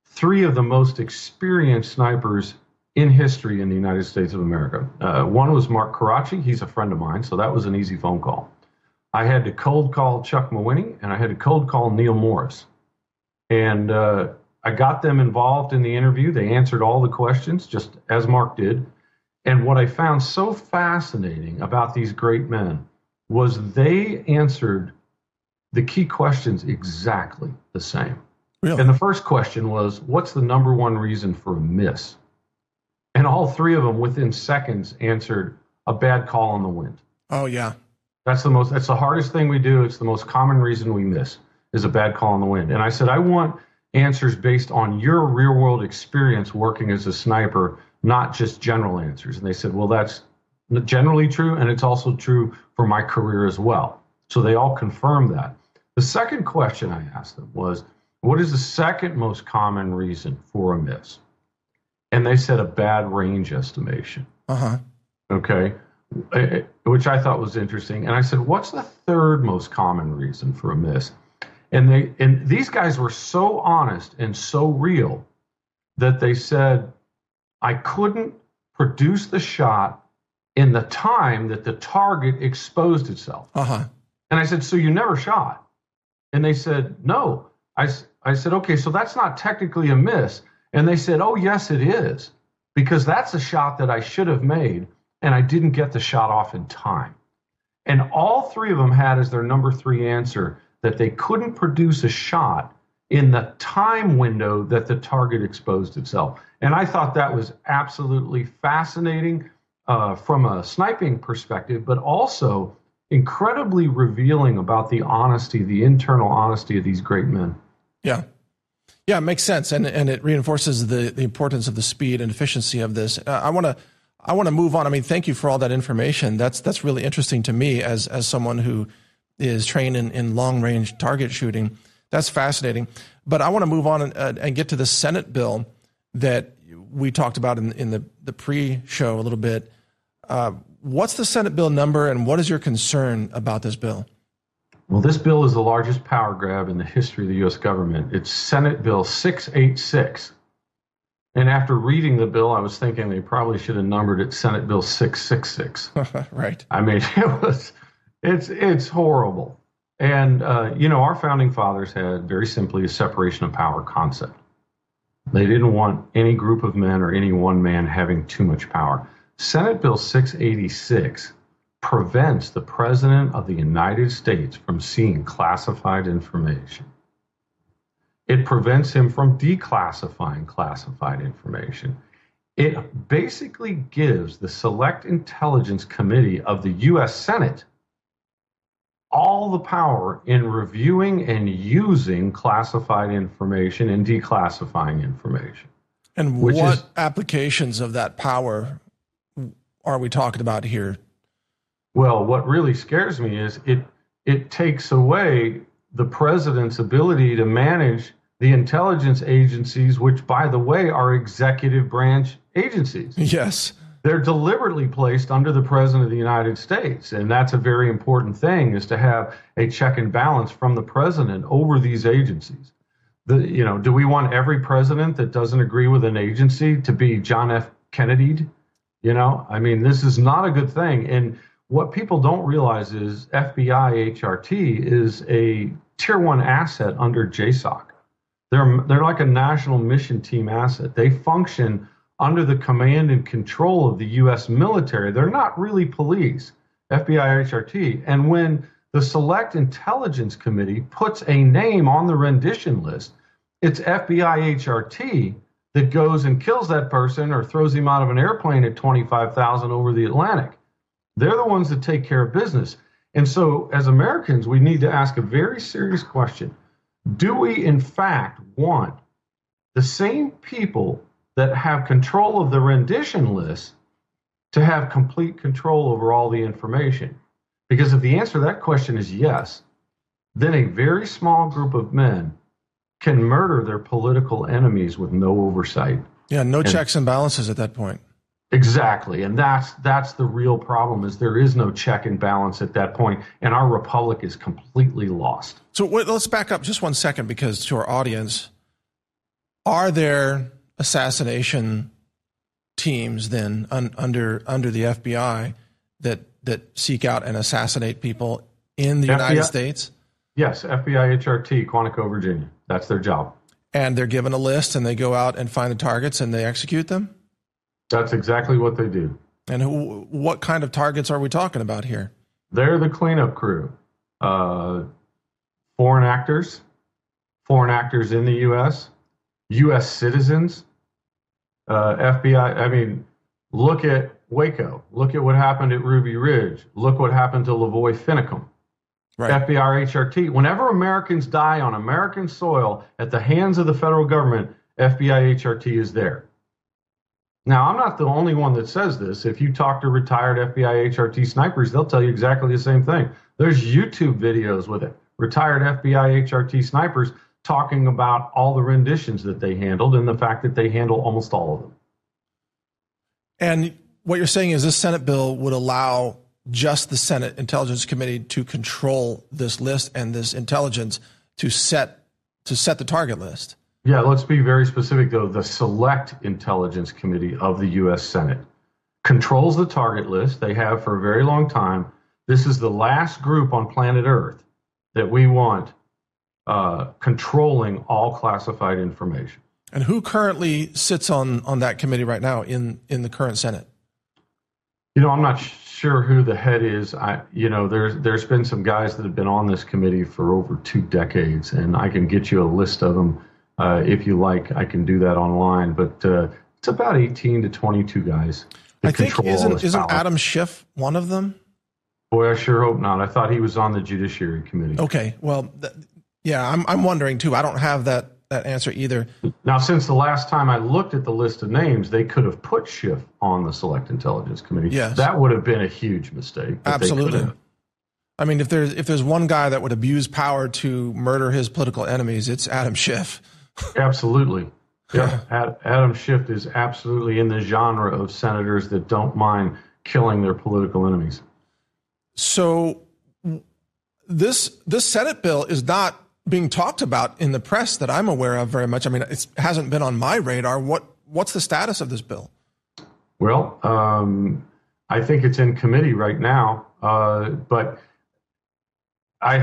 3 of the most experienced snipers in history in the United States of America. One was Mark Karachi. He's a friend of mine, so that was an easy phone call. I had to cold call Chuck Mawhinney, and I had to cold call Neil Morris. And I got them involved in the interview. They answered all the questions, just as Mark did. And what I found so fascinating about these great men was they answered the key questions exactly the same. Really? And the first question was, what's the number one reason for a miss? And all 3 of them within seconds answered a bad call on the wind. Oh, yeah. That's the hardest thing we do. It's the most common reason we miss is a bad call on the wind. And I said, I want answers based on your real world experience working as a sniper, not just general answers. And they said, well, that's generally true. And it's also true for my career as well. So they all confirmed that. The second question I asked them was, what is the second most common reason for a miss? And they said a bad range estimation. Okay. Which I thought was interesting. And I said, what's the third most common reason for a miss? And these guys were so honest and so real that they said, I couldn't produce the shot in the time that the target exposed itself. And I said, so you never shot? And they said, no. I said, okay, so that's not technically a miss. And they said, oh, yes, it is, because that's a shot that I should have made, and I didn't get the shot off in time. And all 3 of them had as their number 3 answer that they couldn't produce a shot in the time window that the target exposed itself. And I thought that was absolutely fascinating from a sniping perspective, but also incredibly revealing about the honesty, the internal honesty of these great men. Yeah. Yeah, it makes sense. And it reinforces the importance of the speed and efficiency of this. I want to move on. I mean, thank you for all that information. That's really interesting to me as someone who is trained in long range target shooting. That's fascinating. But I want to move on and get to the Senate bill that we talked about in the pre-show a little bit. What's the Senate bill number, and what is your concern about this bill? Well, this bill is the largest power grab in the history of the U.S. government. It's Senate Bill 686. And after reading the bill, I was thinking they probably should have numbered it Senate Bill 666. Right. I mean, it's horrible. And, our founding fathers had very simply a separation of power concept. They didn't want any group of men or any one man having too much power. Senate Bill 686 prevents the President of the United States from seeing classified information. It prevents him from declassifying classified information. It basically gives the Select Intelligence Committee of the U.S. Senate all the power in reviewing and using classified information and declassifying information. And what applications of that power are we talking about here? Well, what really scares me is it takes away the president's ability to manage the intelligence agencies, which, by the way, are executive branch agencies. Yes. They're deliberately placed under the President of the United States. And that's a very important thing, is to have a check and balance from the president over these agencies. Do we want every president that doesn't agree with an agency to be John F. Kennedy'd? This is not a good thing. And what people don't realize is FBI HRT is a tier 1 asset under JSOC. They're like a national mission team asset. They function under the command and control of the U.S. military. They're not really police, FBI HRT. And when the Select Intelligence Committee puts a name on the rendition list, it's FBI HRT that goes and kills that person or throws him out of an airplane at 25,000 over the Atlantic. They're the ones that take care of business. And so as Americans, we need to ask a very serious question. Do we, in fact, want the same people that have control of the rendition list to have complete control over all the information? Because if the answer to that question is yes, then a very small group of men can murder their political enemies with no oversight. Yeah, no checks and balances at that point. Exactly. And that's the real problem, is there is no check and balance at that point, and our republic is completely lost. So let's back up just one second, because to our audience, are there assassination teams then under the FBI that seek out and assassinate people in the United States? Yes, FBI HRT, Quantico, Virginia. That's their job. And they're given a list, and they go out and find the targets, and they execute them? That's exactly what they do. And what kind of targets are we talking about here? They're the cleanup crew. Foreign actors in the U.S., U.S. citizens, FBI. Look at Waco. Look at what happened at Ruby Ridge. Look what happened to Lavoy Finicum. Right. FBI HRT. Whenever Americans die on American soil at the hands of the federal government, FBI HRT is there. Now, I'm not the only one that says this. If you talk to retired FBI HRT snipers, they'll tell you exactly the same thing. There's YouTube videos with it. Retired FBI HRT snipers talking about all the renditions that they handled and the fact that they handle almost all of them. And what you're saying is this Senate bill would allow just the Senate Intelligence Committee to control this list and this intelligence to set the target list. Yeah, let's be very specific, though. The Select Intelligence Committee of the U.S. Senate controls the target list. They have for a very long time. This is the last group on planet Earth that we want controlling all classified information. And who currently sits on that committee right now in the current Senate? I'm not sure who the head is. There's been some guys that have been on this committee for over 2 decades, and I can get you a list of them. If you like, I can do that online, but it's about 18 to 22 guys. I think isn't Adam Schiff one of them? Boy, I sure hope not. I thought he was on the Judiciary Committee. Okay, well, yeah, I'm wondering too. I don't have that answer either. Now, since the last time I looked at the list of names, they could have put Schiff on the Select Intelligence Committee. Yes. That would have been a huge mistake. Absolutely. I mean, if there's one guy that would abuse power to murder his political enemies, it's Adam Schiff. Absolutely. Yeah. Adam Schiff is absolutely in the genre of senators that don't mind killing their political enemies. So this Senate bill is not being talked about in the press that I'm aware of very much. I mean, it hasn't been on my radar. What's the status of this bill? Well, I think it's in committee right now, but I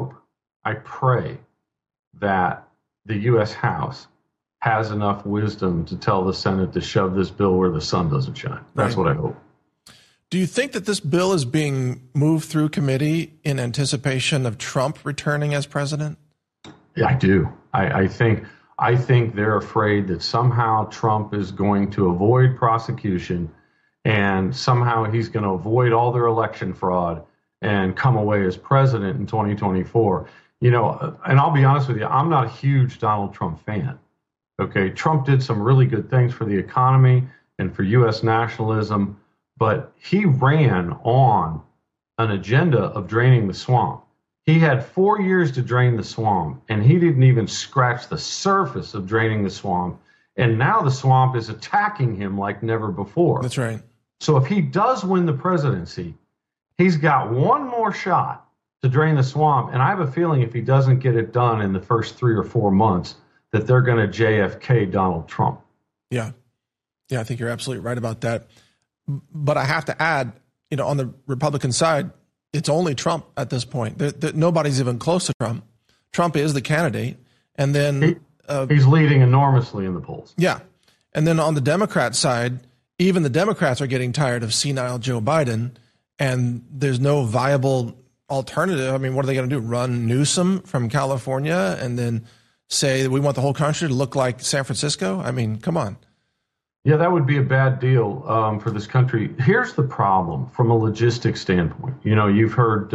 pray that the U.S. House has enough wisdom to tell the Senate to shove this bill where the sun doesn't shine. That's what I hope. Do you think that this bill is being moved through committee in anticipation of Trump returning as president? Yeah, I do. I think they're afraid that somehow Trump is going to avoid prosecution and somehow he's going to avoid all their election fraud and come away as president in 2024. You know, and I'll be honest with you, I'm not a huge Donald Trump fan. Okay, Trump did some really good things for the economy and for U.S. nationalism, but he ran on an agenda of draining the swamp. He had 4 years to drain the swamp, and he didn't even scratch the surface of draining the swamp. And now the swamp is attacking him like never before. That's right. So if he does win the presidency, he's got one more shot to drain the swamp. And I have a feeling if he doesn't get it done in the first 3 or 4 months, that they're going to JFK Donald Trump. Yeah. Yeah, I think you're absolutely right about that. But I have to add, you know, on the Republican side, it's only Trump at this point. Nobody's even close to Trump. Trump is the candidate. And then he's leading enormously in the polls. Yeah. And then on the Democrat side, even the Democrats are getting tired of senile Joe Biden, and there's no viable alternative. I mean, what are they going to do? Run Newsom from California and then say that we want the whole country to look like San Francisco? I mean, come on. Yeah, that would be a bad deal for this country. Here's the problem from a logistics standpoint. You know, you've heard,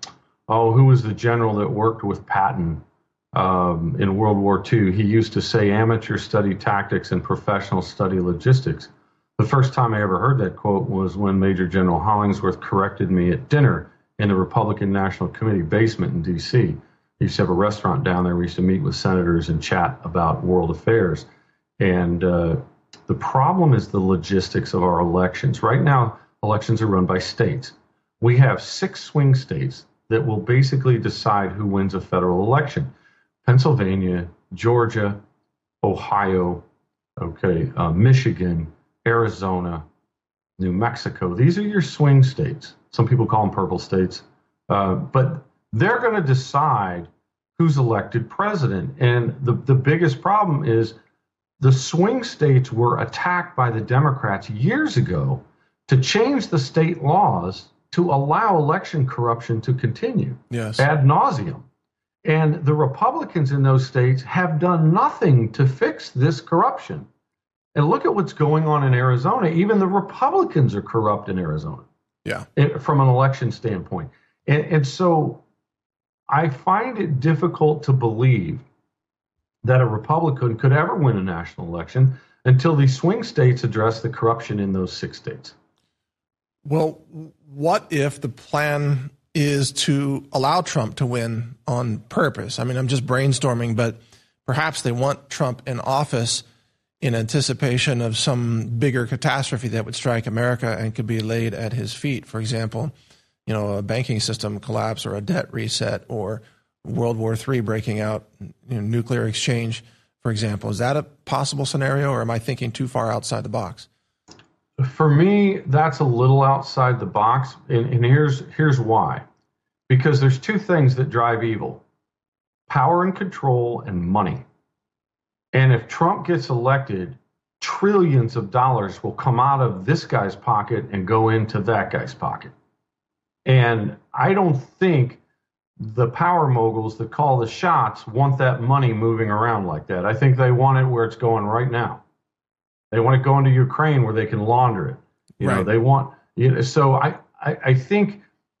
who was the general that worked with Patton in World War II? He used to say, amateurs study tactics and professionals study logistics. The first time I ever heard that quote was when Major General Hollingsworth corrected me at dinner in the Republican National Committee basement in D.C. He used to have a restaurant down there. We used to meet with senators and chat about world affairs. And the problem is the logistics of our elections. Right now, elections are run by states. We have 6 swing states that will basically decide who wins a federal election. Pennsylvania, Georgia, Ohio, Michigan, Arizona, New Mexico. These are your swing states. Some people call them purple states. But they're going to decide who's elected president. And the biggest problem is the swing states were attacked by the Democrats years ago to change the state laws to allow election corruption to continue ad nauseum. And the Republicans in those states have done nothing to fix this corruption. And look at what's going on in Arizona. Even the Republicans are corrupt in Arizona. Yeah. From an election standpoint. And so I find it difficult to believe that a Republican could ever win a national election until these swing states address the corruption in those 6 states. Well, what if the plan is to allow Trump to win on purpose? I mean, I'm just brainstorming, but perhaps they want Trump in office in anticipation of some bigger catastrophe that would strike America and could be laid at his feet. For example, you know, a banking system collapse or a debt reset or World War III breaking out, nuclear exchange, for example. Is that a possible scenario, or am I thinking too far outside the box? For me, that's a little outside the box, and here's why. Because there's 2 things that drive evil: power and control and money. And if Trump gets elected, trillions of dollars will come out of this guy's pocket and go into that guy's pocket. And I don't think the power moguls that call the shots want that money moving around like that. I think they want it where it's going right now. They want it going to Ukraine where they can launder it. You know, they want, so I think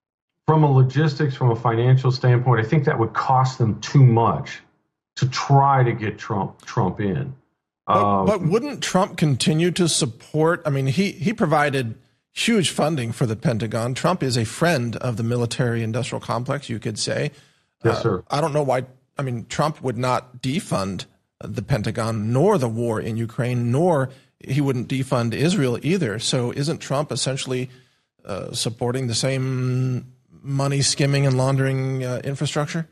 from a logistics, from a financial standpoint, I think that would cost them too much to try to get Trump in. But wouldn't Trump continue to support? I mean, he provided huge funding for the Pentagon. Trump is a friend of the military-industrial complex, you could say. Yes, sir. I don't know why. I mean, Trump would not defund the Pentagon, nor the war in Ukraine, nor he wouldn't defund Israel either. So isn't Trump essentially supporting the same money skimming and laundering infrastructure?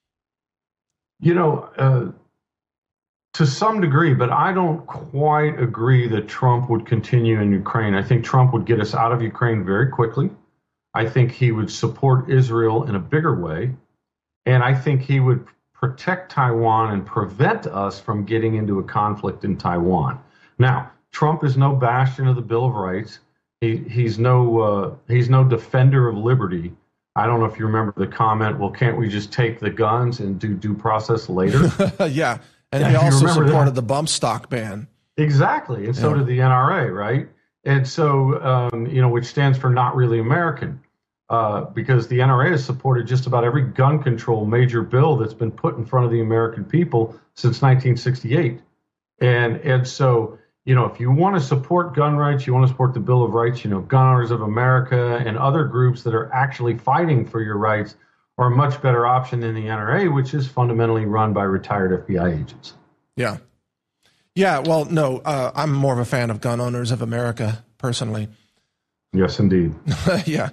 You know, to some degree, but I don't quite agree that Trump would continue in Ukraine. I think Trump would get us out of Ukraine very quickly. I think he would support Israel in a bigger way. And I think he would protect Taiwan and prevent us from getting into a conflict in Taiwan. Now, Trump is no bastion of the Bill of Rights. He's no defender of liberty. I don't know if you remember the comment, well, can't we just take the guns and do due process later? Yeah. And he also supported the bump stock ban. Exactly. And so did the NRA, right? And so, which stands for not really American, because the NRA has supported just about every gun control major bill that's been put in front of the American people since 1968. And so, if you want to support gun rights, you want to support the Bill of Rights, Gun Owners of America and other groups that are actually fighting for your rights are a much better option than the NRA, which is fundamentally run by retired FBI agents. Yeah. Yeah, well, no, I'm more of a fan of Gun Owners of America, personally. Yes, indeed. Yeah.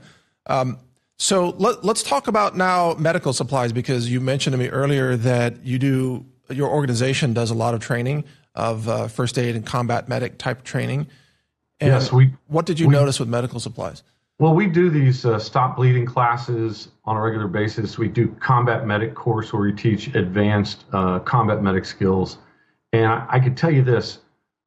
So let's talk about now medical supplies, because you mentioned to me earlier that your organization does a lot of training of first aid and combat medic type training. And yes, what did you notice with medical supplies? Well, we do these stop bleeding classes on a regular basis. We do combat medic course where we teach advanced combat medic skills. And I could tell you this,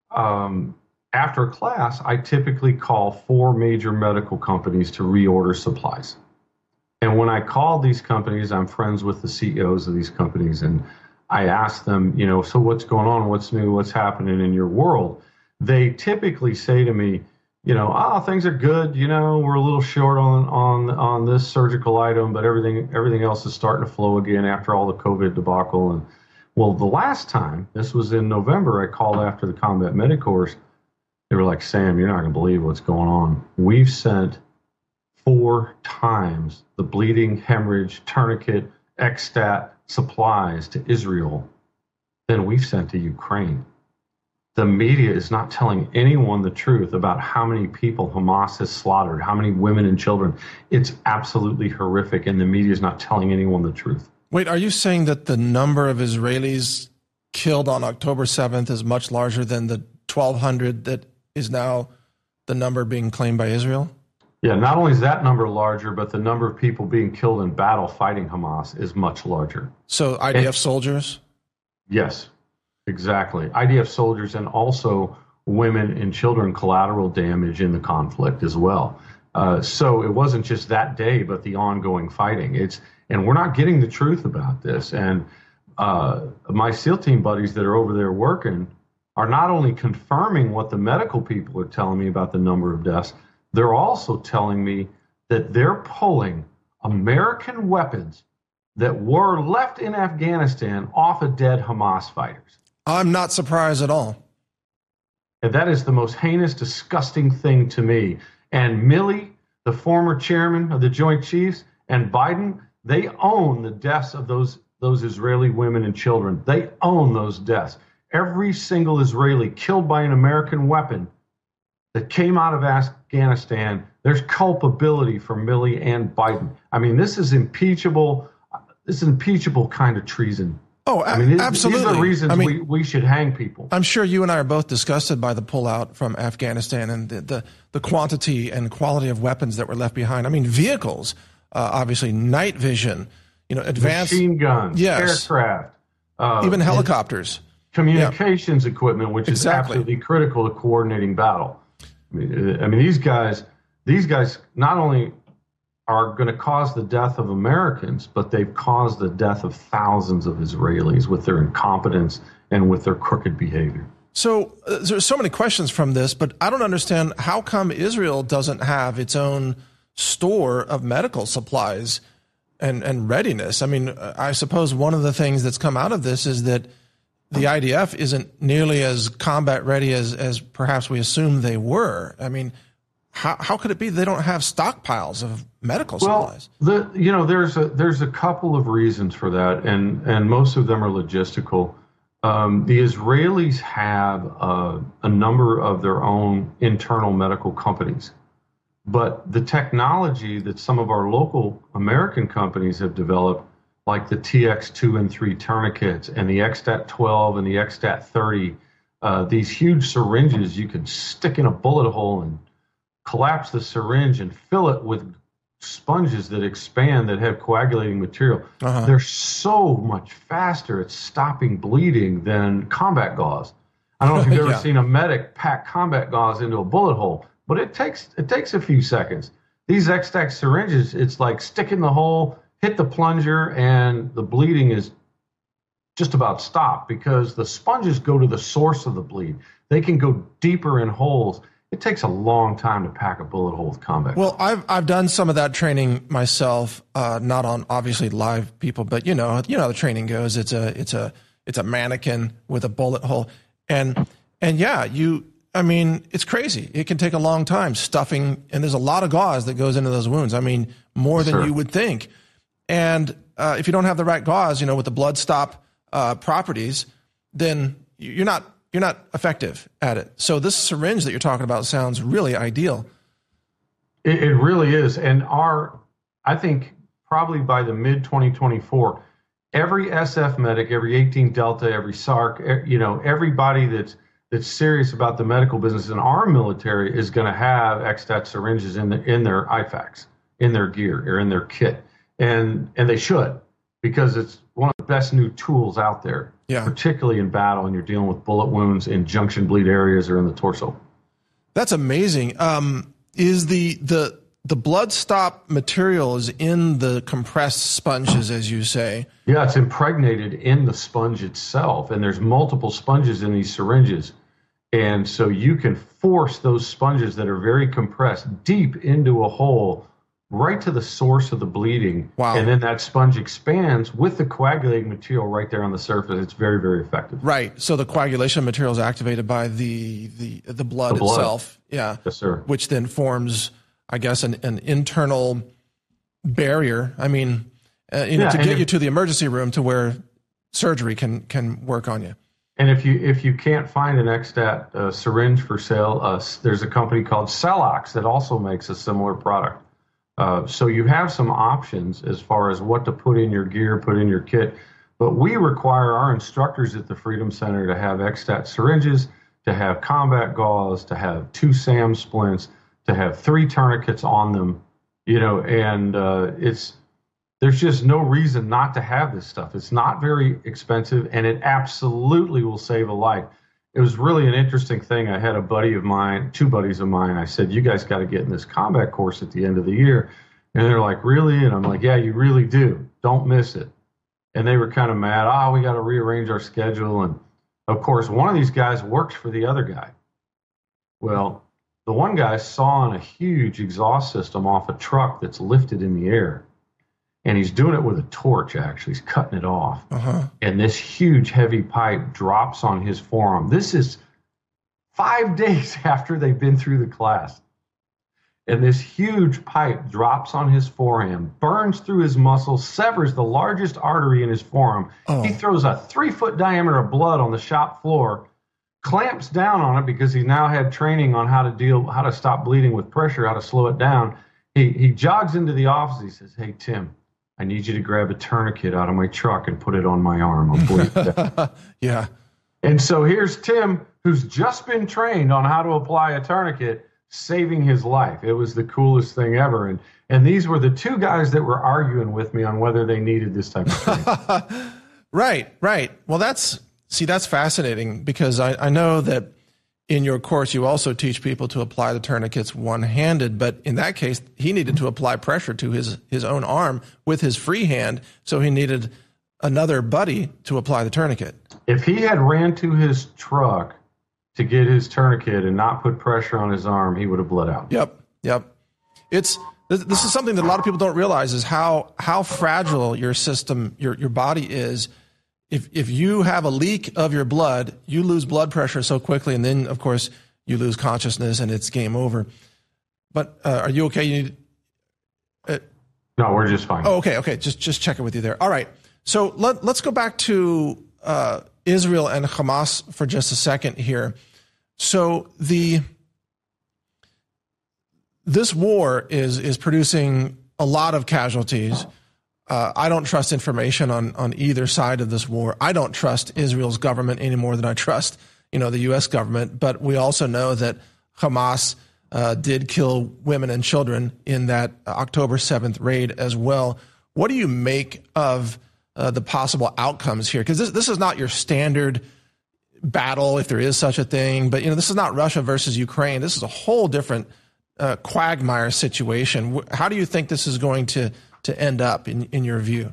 after a class, I typically call 4 major medical companies to reorder supplies. And when I call these companies, I'm friends with the CEOs of these companies, and I ask them, so what's going on? What's new? What's happening in your world? They typically say to me, things are good. We're a little short on this surgical item, but everything else is starting to flow again after all the COVID debacle. And well, the last time, this was in November, I called after the combat medic course. They were like, Sam, you're not going to believe what's going on. We've sent 4 times the bleeding, hemorrhage, tourniquet, X-Stat supplies to Israel than we've sent to Ukraine. The media is not telling anyone the truth about how many people Hamas has slaughtered, how many women and children. It's absolutely horrific, and the media is not telling anyone the truth. Wait, are you saying that the number of Israelis killed on October 7th is much larger than the 1,200 that is now the number being claimed by Israel? Yeah, not only is that number larger, but the number of people being killed in battle fighting Hamas is much larger. So IDF soldiers? Yes, exactly. IDF soldiers, and also women and children collateral damage in the conflict as well. So it wasn't just that day, but the ongoing fighting. And we're not getting the truth about this. And my SEAL team buddies that are over there working are not only confirming what the medical people are telling me about the number of deaths, they're also telling me that they're pulling American weapons that were left in Afghanistan off of dead Hamas fighters. I'm not surprised at all. And that is the most heinous, disgusting thing to me. And Milley, the former chairman of the Joint Chiefs, and Biden, they own the deaths of those Israeli women and children. They own those deaths. Every single Israeli killed by an American weapon that came out of Afghanistan, there's culpability for Milley and Biden. I mean, this is impeachable. This is impeachable kind of treason. Oh, absolutely. These are reasons we should hang people. I'm sure you and I are both disgusted by the pullout from Afghanistan and the quantity and quality of weapons that were left behind. I mean, vehicles, obviously, night vision, advanced machine guns, yes, aircraft, even helicopters, communications equipment, which is absolutely critical to coordinating battle. I mean, these guys not only are going to cause the death of Americans, but they've caused the death of thousands of Israelis with their incompetence and with their crooked behavior. So there's so many questions from this, but I don't understand how come Israel doesn't have its own store of medical supplies and readiness. I mean, I suppose one of the things that's come out of this is that the IDF isn't nearly as combat ready as perhaps we assumed they were. I mean, how could it be they don't have stockpiles of medical supplies? Well, there's a couple of reasons for that, and most of them are logistical. The Israelis have a number of their own internal medical companies, but the technology that some of our local American companies have developed, like the TX2 and 3 tourniquets and the XStat 12 and the XStat 30, these huge syringes you can stick in a bullet hole and collapse the syringe and fill it with sponges that expand that have coagulating material. They're so much faster at stopping bleeding than combat gauze. I don't know if you've ever seen a medic pack combat gauze into a bullet hole, but it takes a few seconds. These XStat syringes, it's like stick in the hole, hit the plunger, and the bleeding is just about stopped because the sponges go to the source of the bleed. They can go deeper in holes. It takes a long time to pack a bullet hole with combat. Well, I've done some of that training myself, not on obviously live people, but you know how the training goes. It's a mannequin with a bullet hole, and yeah, I mean, it's crazy. It can take a long time stuffing, and there's a lot of gauze that goes into those wounds. I mean, more than you would think. And if you don't have the right gauze, with the blood stop properties, then you're not effective at it. So this syringe that you're talking about sounds really ideal. It really is. And I think probably by the mid 2024, every SF medic, every 18 Delta, every SARC, everybody that's serious about the medical business in our military is going to have XStat syringes in their IFAKs, in their gear or in their kit. And they should, because it's one of the best new tools out there, particularly in battle when you're dealing with bullet wounds in junction bleed areas or in the torso. That's amazing. Is the blood stop material is in the compressed sponges, as you say? Yeah, it's impregnated in the sponge itself, and there's multiple sponges in these syringes. And so you can force those sponges that are very compressed deep into a hole right to the source of the bleeding. Wow. And then that sponge expands with the coagulating material right there on the surface. It's very, very effective. Right. So the coagulation material is activated by the blood itself. Yeah. Yes, sir. Which then forms, I guess, an internal barrier. I mean, to get you to the emergency room to where surgery can work on you. And if you can't find an XStat syringe for sale, there's a company called Celox that also makes a similar product. So you have some options as far as what to put in your gear, put in your kit. But we require our instructors at the Freedom Center to have XStat syringes, to have combat gauze, to have 2 SAM splints, to have 3 tourniquets on them, and there's just no reason not to have this stuff. It's not very expensive, and it absolutely will save a life. It was really an interesting thing. I had a buddy of mine, 2 buddies of mine. I said, you guys got to get in this combat course at the end of the year. And they're like, really? And I'm like, yeah, you really do. Don't miss it. And they were kind of mad. We got to rearrange our schedule. And of course, one of these guys works for the other guy. Well, the one guy saw a huge exhaust system off a truck that's lifted in the air. And he's doing it with a torch, actually. He's cutting it off. And this huge, heavy pipe drops on his forearm. This is 5 days after they've been through the class. And this huge pipe drops on his forearm, burns through his muscle, severs the largest artery in his forearm. He throws a 3-foot diameter of blood on the shop floor, clamps down on it because he now had training on how to stop bleeding with pressure, how to slow it down. He jogs into the office. He says, hey, Tim, I need you to grab a tourniquet out of my truck and put it on my arm. I'm bleeding. Yeah. And so here's Tim, who's just been trained on how to apply a tourniquet, saving his life. It was the coolest thing ever. And these were the 2 guys that were arguing with me on whether they needed this type of training. Right. Well, that's fascinating because I know that in your course, you also teach people to apply the tourniquets one-handed, but in that case, he needed to apply pressure to his own arm with his free hand, so he needed another buddy to apply the tourniquet. If he had ran to his truck to get his tourniquet and not put pressure on his arm, he would have bled out. Yep. This is something that a lot of people don't realize is how fragile your system, your body is. If you have a leak of your blood, you lose blood pressure so quickly, and then, of course, you lose consciousness and it's game over. But are you okay? You need, no, we're just fine. Oh, okay. Just checking with you there. All right. So let's go back to Israel and Hamas for just a second here. So this war is producing a lot of casualties. I don't trust information on either side of this war. I don't trust Israel's government any more than I trust, the U.S. government. But we also know that Hamas did kill women and children in that October 7th raid as well. What do you make of the possible outcomes here? Because this is not your standard battle, if there is such a thing. But, this is not Russia versus Ukraine. This is a whole different quagmire situation. How do you think this is going to end up in your view?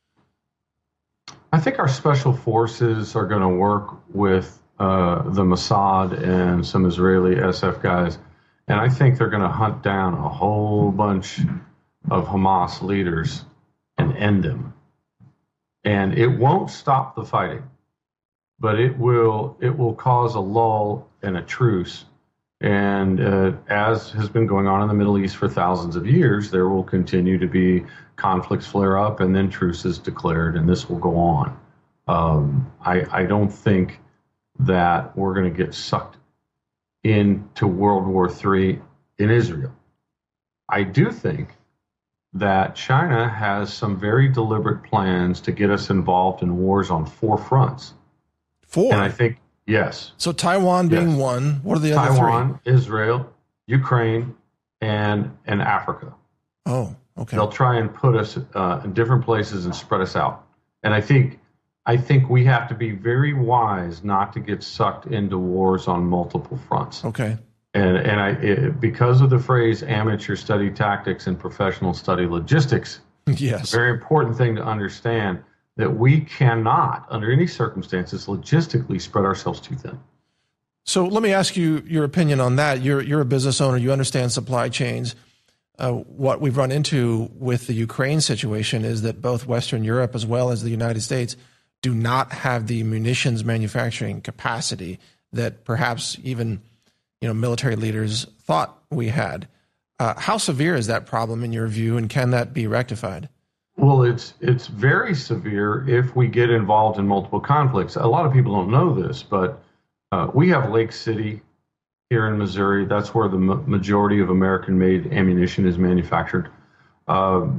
I think our special forces are going to work with the Mossad and some Israeli SF guys, and I think they're going to hunt down a whole bunch of Hamas leaders and end them. And it won't stop the fighting, but it will cause a lull and a truce. And as has been going on in the Middle East for thousands of years, there will continue to be conflicts flare up and then truces declared, and this will go on. I don't think that we're going to get sucked into World War III in Israel. I do think that China has some very deliberate plans to get us involved in wars on 4 fronts. 4? And I think, yes. So Taiwan being one. What are the other 3? Taiwan, Israel, Ukraine, and Africa. Oh, okay. They'll try and put us in different places and spread us out. And I think we have to be very wise not to get sucked into wars on multiple fronts. Okay. And because of the phrase amateur study tactics and professional study logistics, yes, it's a very important thing to understand that we cannot, under any circumstances, logistically spread ourselves too thin. So let me ask you your opinion on that. You're a business owner. You understand supply chains. What we've run into with the Ukraine situation is that both Western Europe as well as the United States do not have the munitions manufacturing capacity that perhaps even military leaders thought we had. How severe is that problem in your view, and can that be rectified? Well, it's very severe if we get involved in multiple conflicts. A lot of people don't know this, but we have Lake City here in Missouri. That's where the majority of American-made ammunition is manufactured. The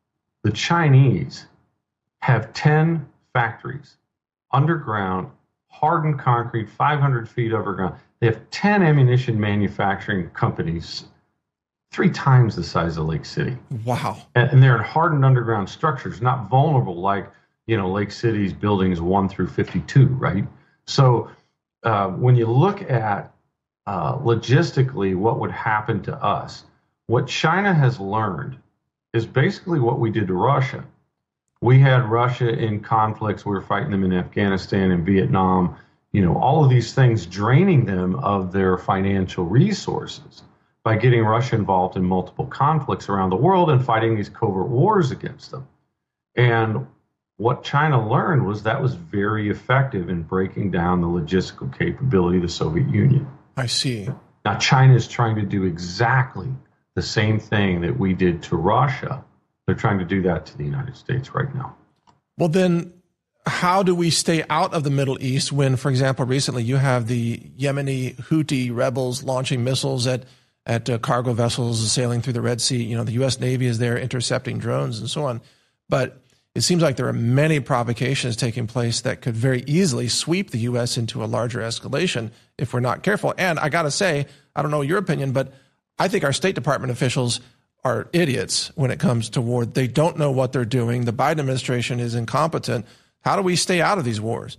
Chinese have 10 factories underground, hardened concrete, 500 feet underground. They have 10 ammunition manufacturing companies, 3 times the size of Lake City. Wow. And they're in hardened underground structures, not vulnerable like, Lake City's buildings 1 through 52, right? So when you look at logistically what would happen to us, what China has learned is basically what we did to Russia. We had Russia in conflicts. We were fighting them in Afghanistan and Vietnam, all of these things, draining them of their financial resources by getting Russia involved in multiple conflicts around the world and fighting these covert wars against them. And what China learned was that was very effective in breaking down the logistical capability of the Soviet Union. I see. Now, China is trying to do exactly the same thing that we did to Russia. They're trying to do that to the United States right now. Well, then, how do we stay out of the Middle East when, for example, recently you have the Yemeni Houthi rebels launching missiles at cargo vessels sailing through the Red Sea? The U.S. Navy is there intercepting drones and so on. But it seems like there are many provocations taking place that could very easily sweep the U.S. into a larger escalation if we're not careful. And I got to say, I don't know your opinion, but I think our State Department officials are idiots when it comes to war. They don't know what they're doing. The Biden administration is incompetent. How do we stay out of these wars?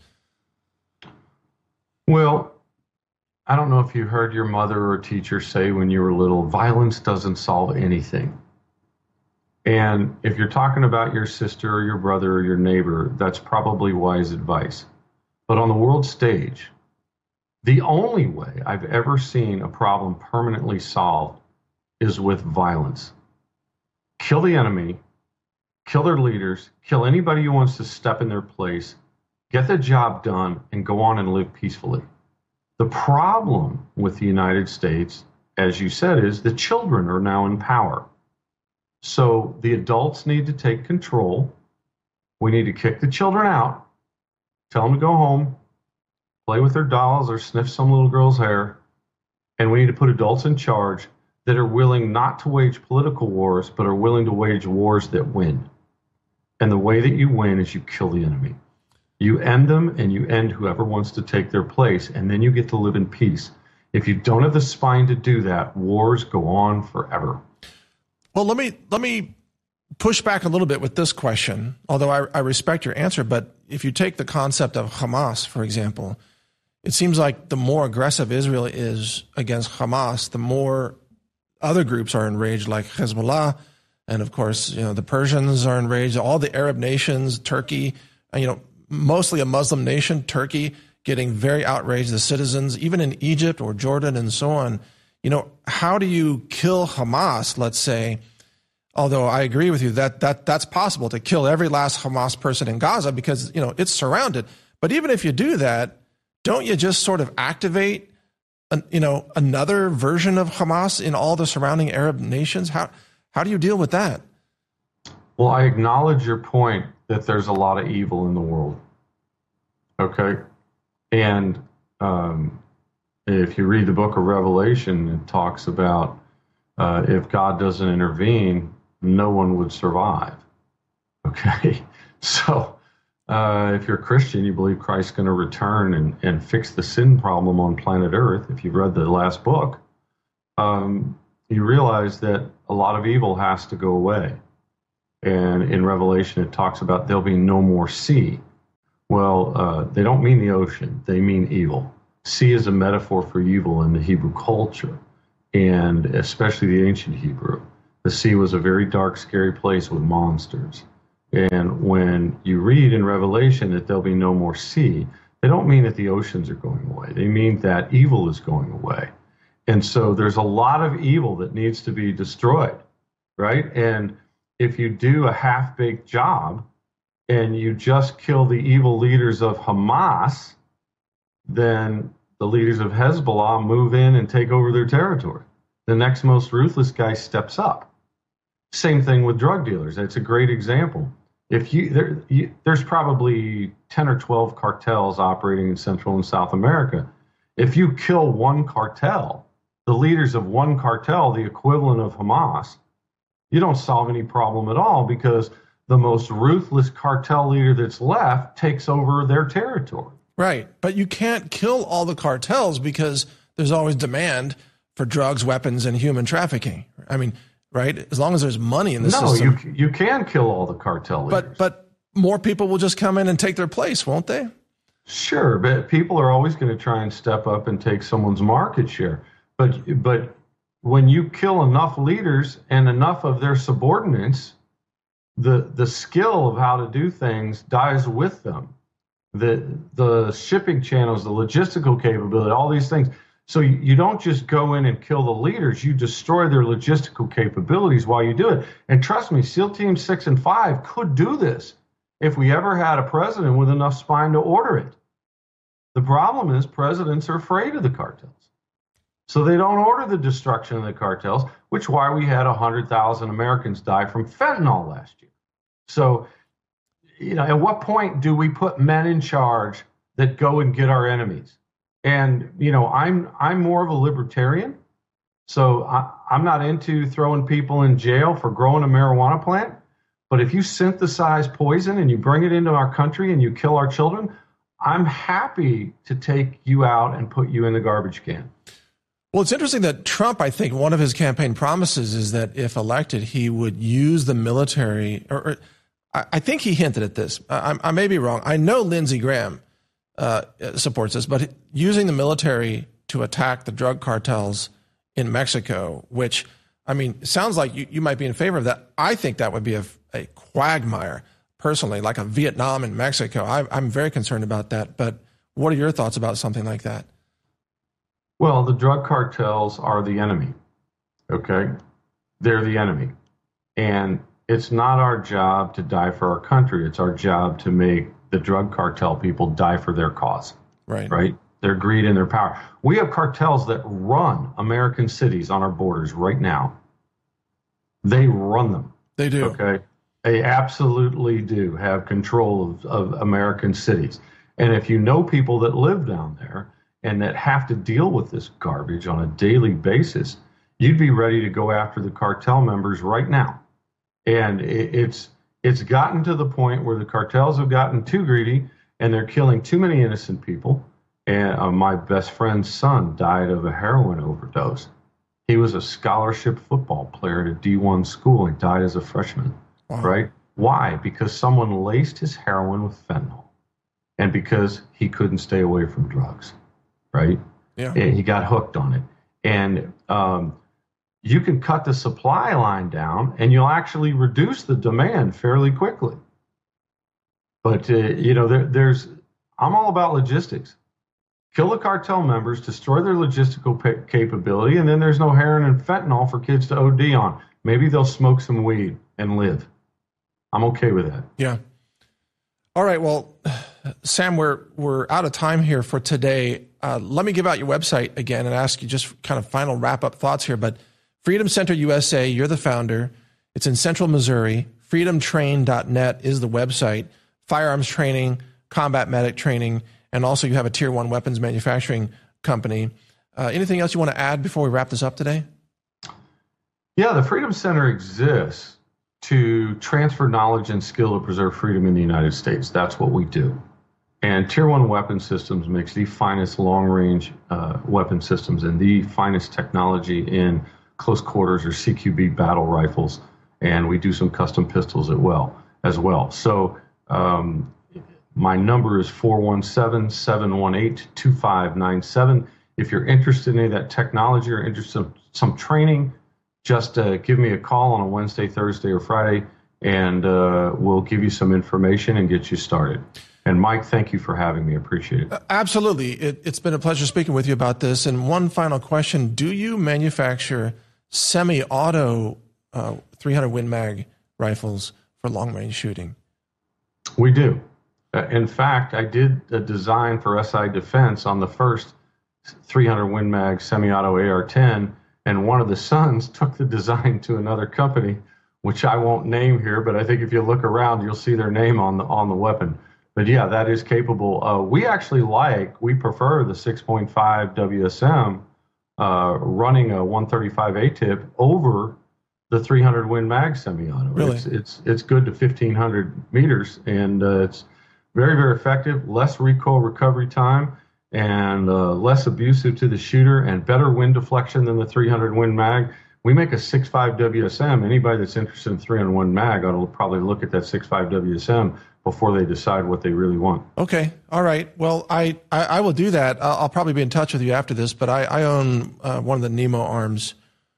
Well, I don't know if you heard your mother or teacher say when you were little, violence doesn't solve anything. And if you're talking about your sister or your brother or your neighbor, that's probably wise advice. But on the world stage, the only way I've ever seen a problem permanently solved is with violence. kill the enemy, kill their leaders, kill anybody who wants to step in their place, get the job done, and go on and live peacefully. The problem with the United States, as you said, is the children are now in power. So the adults need to take control. We need to kick the children out, tell them to go home, play with their dolls or sniff some little girl's hair. And we need to put adults in charge that are willing not to wage political wars, but are willing to wage wars that win. And the way that you win is you kill the enemy. You end them and you end whoever wants to take their place, and then you get to live in peace. If you don't have the spine to do that, wars go on forever. Well, let me push back a little bit with this question, although I respect your answer. But if you take the concept of Hamas, for example, it seems like the more aggressive Israel is against Hamas, the more other groups are enraged, like Hezbollah. And of course, the Persians are enraged. All the Arab nations, Turkey, mostly a Muslim nation, Turkey, getting very outraged, the citizens, even in Egypt or Jordan and so on. How do you kill Hamas, let's say? Although I agree with you that's possible, to kill every last Hamas person in Gaza because, it's surrounded. But even if you do that, don't you just sort of activate, another version of Hamas in all the surrounding Arab nations? How do you deal with that? Well, I acknowledge your point that there's a lot of evil in the world. Okay? And if you read the book of Revelation, it talks about if God doesn't intervene, no one would survive. Okay? So if you're a Christian, you believe Christ's going to return and fix the sin problem on planet Earth. If you've read the last book, you realize that a lot of evil has to go away. And in Revelation, it talks about there'll be no more sea. Well, they don't mean the ocean. They mean evil. Sea is a metaphor for evil in the Hebrew culture, and especially the ancient Hebrew. The sea was a very dark, scary place with monsters. And when you read in Revelation that there'll be no more sea, they don't mean that the oceans are going away. They mean that evil is going away. And so there's a lot of evil that needs to be destroyed, right? And if you do a half-baked job and you just kill the evil leaders of Hamas, then the leaders of Hezbollah move in and take over their territory. The next most ruthless guy steps up. Same thing with drug dealers. That's a great example. There's probably 10 or 12 cartels operating in Central and South America. If you kill one cartel, the leaders of one cartel, the equivalent of Hamas, you don't solve any problem at all because the most ruthless cartel leader that's left takes over their territory. Right. But you can't kill all the cartels because there's always demand for drugs, weapons, and human trafficking. I mean, right? As long as there's money in the system. No, you can kill all the cartel leaders. But more people will just come in and take their place, won't they? Sure, but people are always going to try and step up and take someone's market share. But when you kill enough leaders and enough of their subordinates, the skill of how to do things dies with them. The shipping channels, the logistical capability, all these things. So you don't just go in and kill the leaders, you destroy their logistical capabilities while you do it. And trust me, SEAL Team 6 and 5 could do this if we ever had a president with enough spine to order it. The problem is presidents are afraid of the cartels. So they don't order the destruction of the cartels, which is why we had 100,000 Americans die from fentanyl last year. So, at what point do we put men in charge that go and get our enemies? And, I'm more of a libertarian, so I'm not into throwing people in jail for growing a marijuana plant. But if you synthesize poison and you bring it into our country and you kill our children, I'm happy to take you out and put you in the garbage can. Well, it's interesting that Trump, I think one of his campaign promises is that if elected, he would use the military, or I think he hinted at this. I may be wrong. I know Lindsey Graham supports this, but using the military to attack the drug cartels in Mexico, which, sounds like you might be in favor of that. I think that would be a quagmire, personally, like a Vietnam in Mexico. I'm very concerned about that. But what are your thoughts about something like that? Well, the drug cartels are the enemy, okay? They're the enemy. And it's not our job to die for our country. It's our job to make the drug cartel people die for their cause. Right? Their greed and their power. We have cartels that run American cities on our borders right now. They run them. They do. Okay. They absolutely do have control of American cities. And if you know people that live down there and that have to deal with this garbage on a daily basis, you'd be ready to go after the cartel members right now. And it's gotten to the point where the cartels have gotten too greedy and they're killing too many innocent people. And my best friend's son died of a heroin overdose. He was a scholarship football player at a D1 school and died as a freshman. Wow. Right? Why? Because someone laced his heroin with fentanyl and because he couldn't stay away from drugs. Right? Yeah. And he got hooked on it. And you can cut the supply line down and you'll actually reduce the demand fairly quickly. But, I'm all about logistics. Kill the cartel members, destroy their logistical capability, and then there's no heroin and fentanyl for kids to OD on. Maybe they'll smoke some weed and live. I'm okay with that. Yeah. All right. Well, Sam, we're out of time here for today. Let me give out your website again and ask you just kind of final wrap-up thoughts here. But Freedom Center USA, you're the founder. It's in Central Missouri. freedomtrain.net is the website. Firearms training, combat medic training, and also you have a Tier 1 weapons manufacturing company. Anything else you want to add before we wrap this up today? Yeah, the Freedom Center exists to transfer knowledge and skill to preserve freedom in the United States. That's what we do. And Tier 1 weapon systems makes the finest long-range weapon systems and the finest technology in close quarters or CQB battle rifles. And we do some custom pistols as well. So my number is 417-718-2597. If you're interested in any of that technology or interested in some training, just give me a call on a Wednesday, Thursday, or Friday, and we'll give you some information and get you started. And Mike, thank you for having me. I appreciate it. Absolutely. It's been a pleasure speaking with you about this. And one final question. Do you manufacture semi-auto 300 Win Mag rifles for long-range shooting? We do. In fact, I did a design for SI Defense on the first 300 Win Mag semi-auto AR-10, and one of the sons took the design to another company, which I won't name here, but I think if you look around, you'll see their name on the weapon. But yeah, that is capable. We prefer the 6.5 WSM running a 135 ATIP over the 300 Win Mag semi-auto. Really? It's good to 1,500 meters, and it's very, very effective, less recoil recovery time, and less abusive to the shooter, and better wind deflection than the 300 Win Mag. We make a 6.5 WSM. Anybody that's interested in 301 Mag ought to probably look at that 6.5 WSM before they decide what they really want. Okay. All right. Well, I will do that. I'll probably be in touch with you after this, but I own one of the Nemo Arms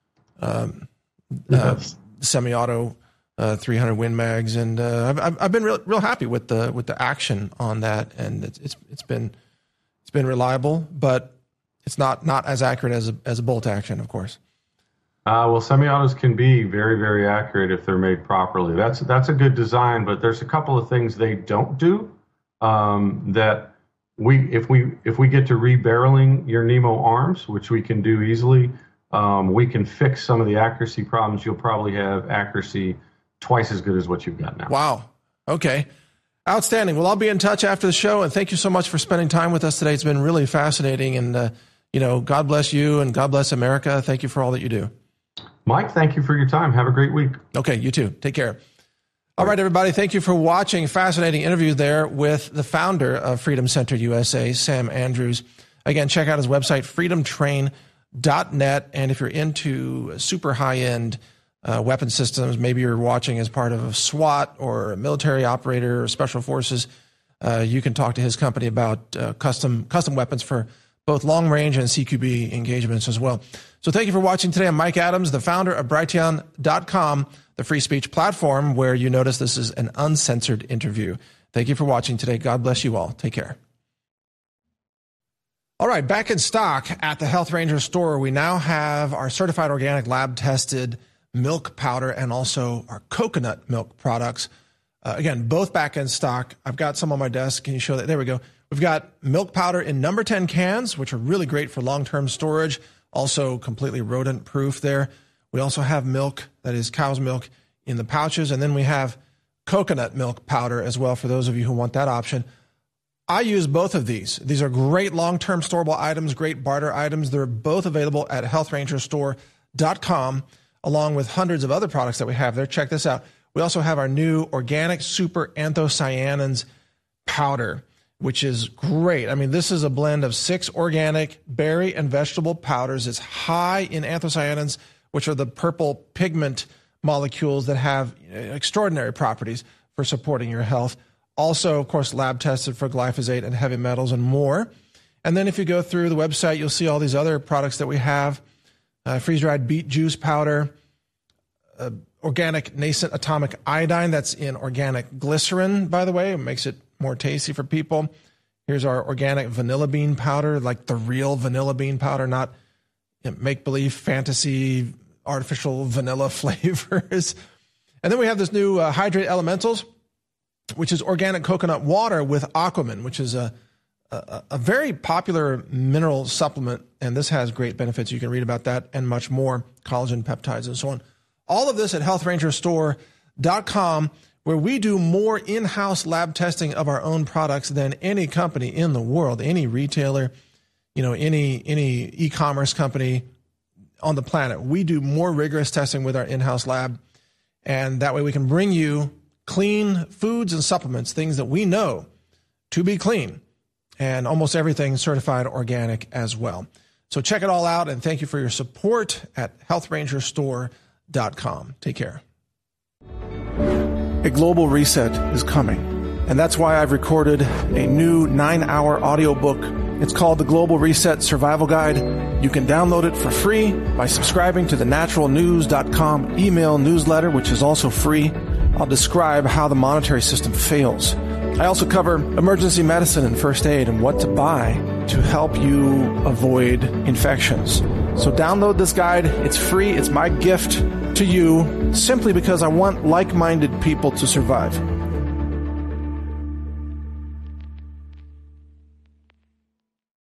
semi-auto 300 Win Mags, and I've been real happy with the action on that, and it's been reliable, but it's not as accurate as a bolt action, of course. Well, semi-autos can be very, very accurate if they're made properly. That's a good design, but there's a couple of things they don't do that if we get to rebarreling your Nemo arms, which we can do easily, we can fix some of the accuracy problems. You'll probably have accuracy twice as good as what you've got now. Wow. Okay. Outstanding. Well, I'll be in touch after the show, and thank you so much for spending time with us today. It's been really fascinating, and God bless you and God bless America. Thank you for all that you do. Mike, thank you for your time. Have a great week. Okay, you too. Take care. All right, everybody. Thank you for watching. Fascinating interview there with the founder of Freedom Center USA, Sam Andrews. Again, check out his website, freedomtrain.net. And if you're into super high-end weapon systems, maybe you're watching as part of a SWAT or a military operator or special forces, you can talk to his company about custom weapons for both long-range and CQB engagements as well. So thank you for watching today. I'm Mike Adams, the founder of Brighteon.com, the free speech platform where you notice this is an uncensored interview. Thank you for watching today. God bless you all. Take care. All right, back in stock at the Health Ranger store, we now have our certified organic lab-tested milk powder and also our coconut milk products. Again, both back in stock. I've got some on my desk. Can you show that? There we go. We've got milk powder in number 10 cans, which are really great for long-term storage, also completely rodent-proof there. We also have milk, that is cow's milk, in the pouches, and then we have coconut milk powder as well for those of you who want that option. I use both of these. These are great long-term storable items, great barter items. They're both available at healthrangerstore.com, along with hundreds of other products that we have there. Check this out. We also have our new organic super anthocyanins powder, which is great. I mean, this is a blend of 6 organic berry and vegetable powders. It's high in anthocyanins, which are the purple pigment molecules that have extraordinary properties for supporting your health. Also, of course, lab tested for glyphosate and heavy metals and more. And then if you go through the website, you'll see all these other products that we have. Freeze-dried beet juice powder, organic nascent atomic iodine that's in organic glycerin, by the way. It makes it more tasty for people. Here's our organic vanilla bean powder, like the real vanilla bean powder, not make-believe fantasy artificial vanilla flavors. And then we have this new Hydrate Elementals, which is organic coconut water with Aquaman, which is a very popular mineral supplement. And this has great benefits. You can read about that and much more, collagen, peptides, and so on. All of this at healthrangerstore.com, where we do more in-house lab testing of our own products than any company in the world, any retailer, any e-commerce company on the planet. We do more rigorous testing with our in-house lab, and that way we can bring you clean foods and supplements, things that we know to be clean, and almost everything certified organic as well. So check it all out, and thank you for your support at healthrangerstore.com. Take care. A global reset is coming, and that's why I've recorded a new 9-hour audiobook. It's called The Global Reset Survival Guide. You can download it for free by subscribing to the naturalnews.com email newsletter, which is also free. I'll describe how the monetary system fails. I also cover emergency medicine and first aid and what to buy to help you avoid infections. So download this guide. It's free. It's my gift to you simply because I want like-minded people to survive.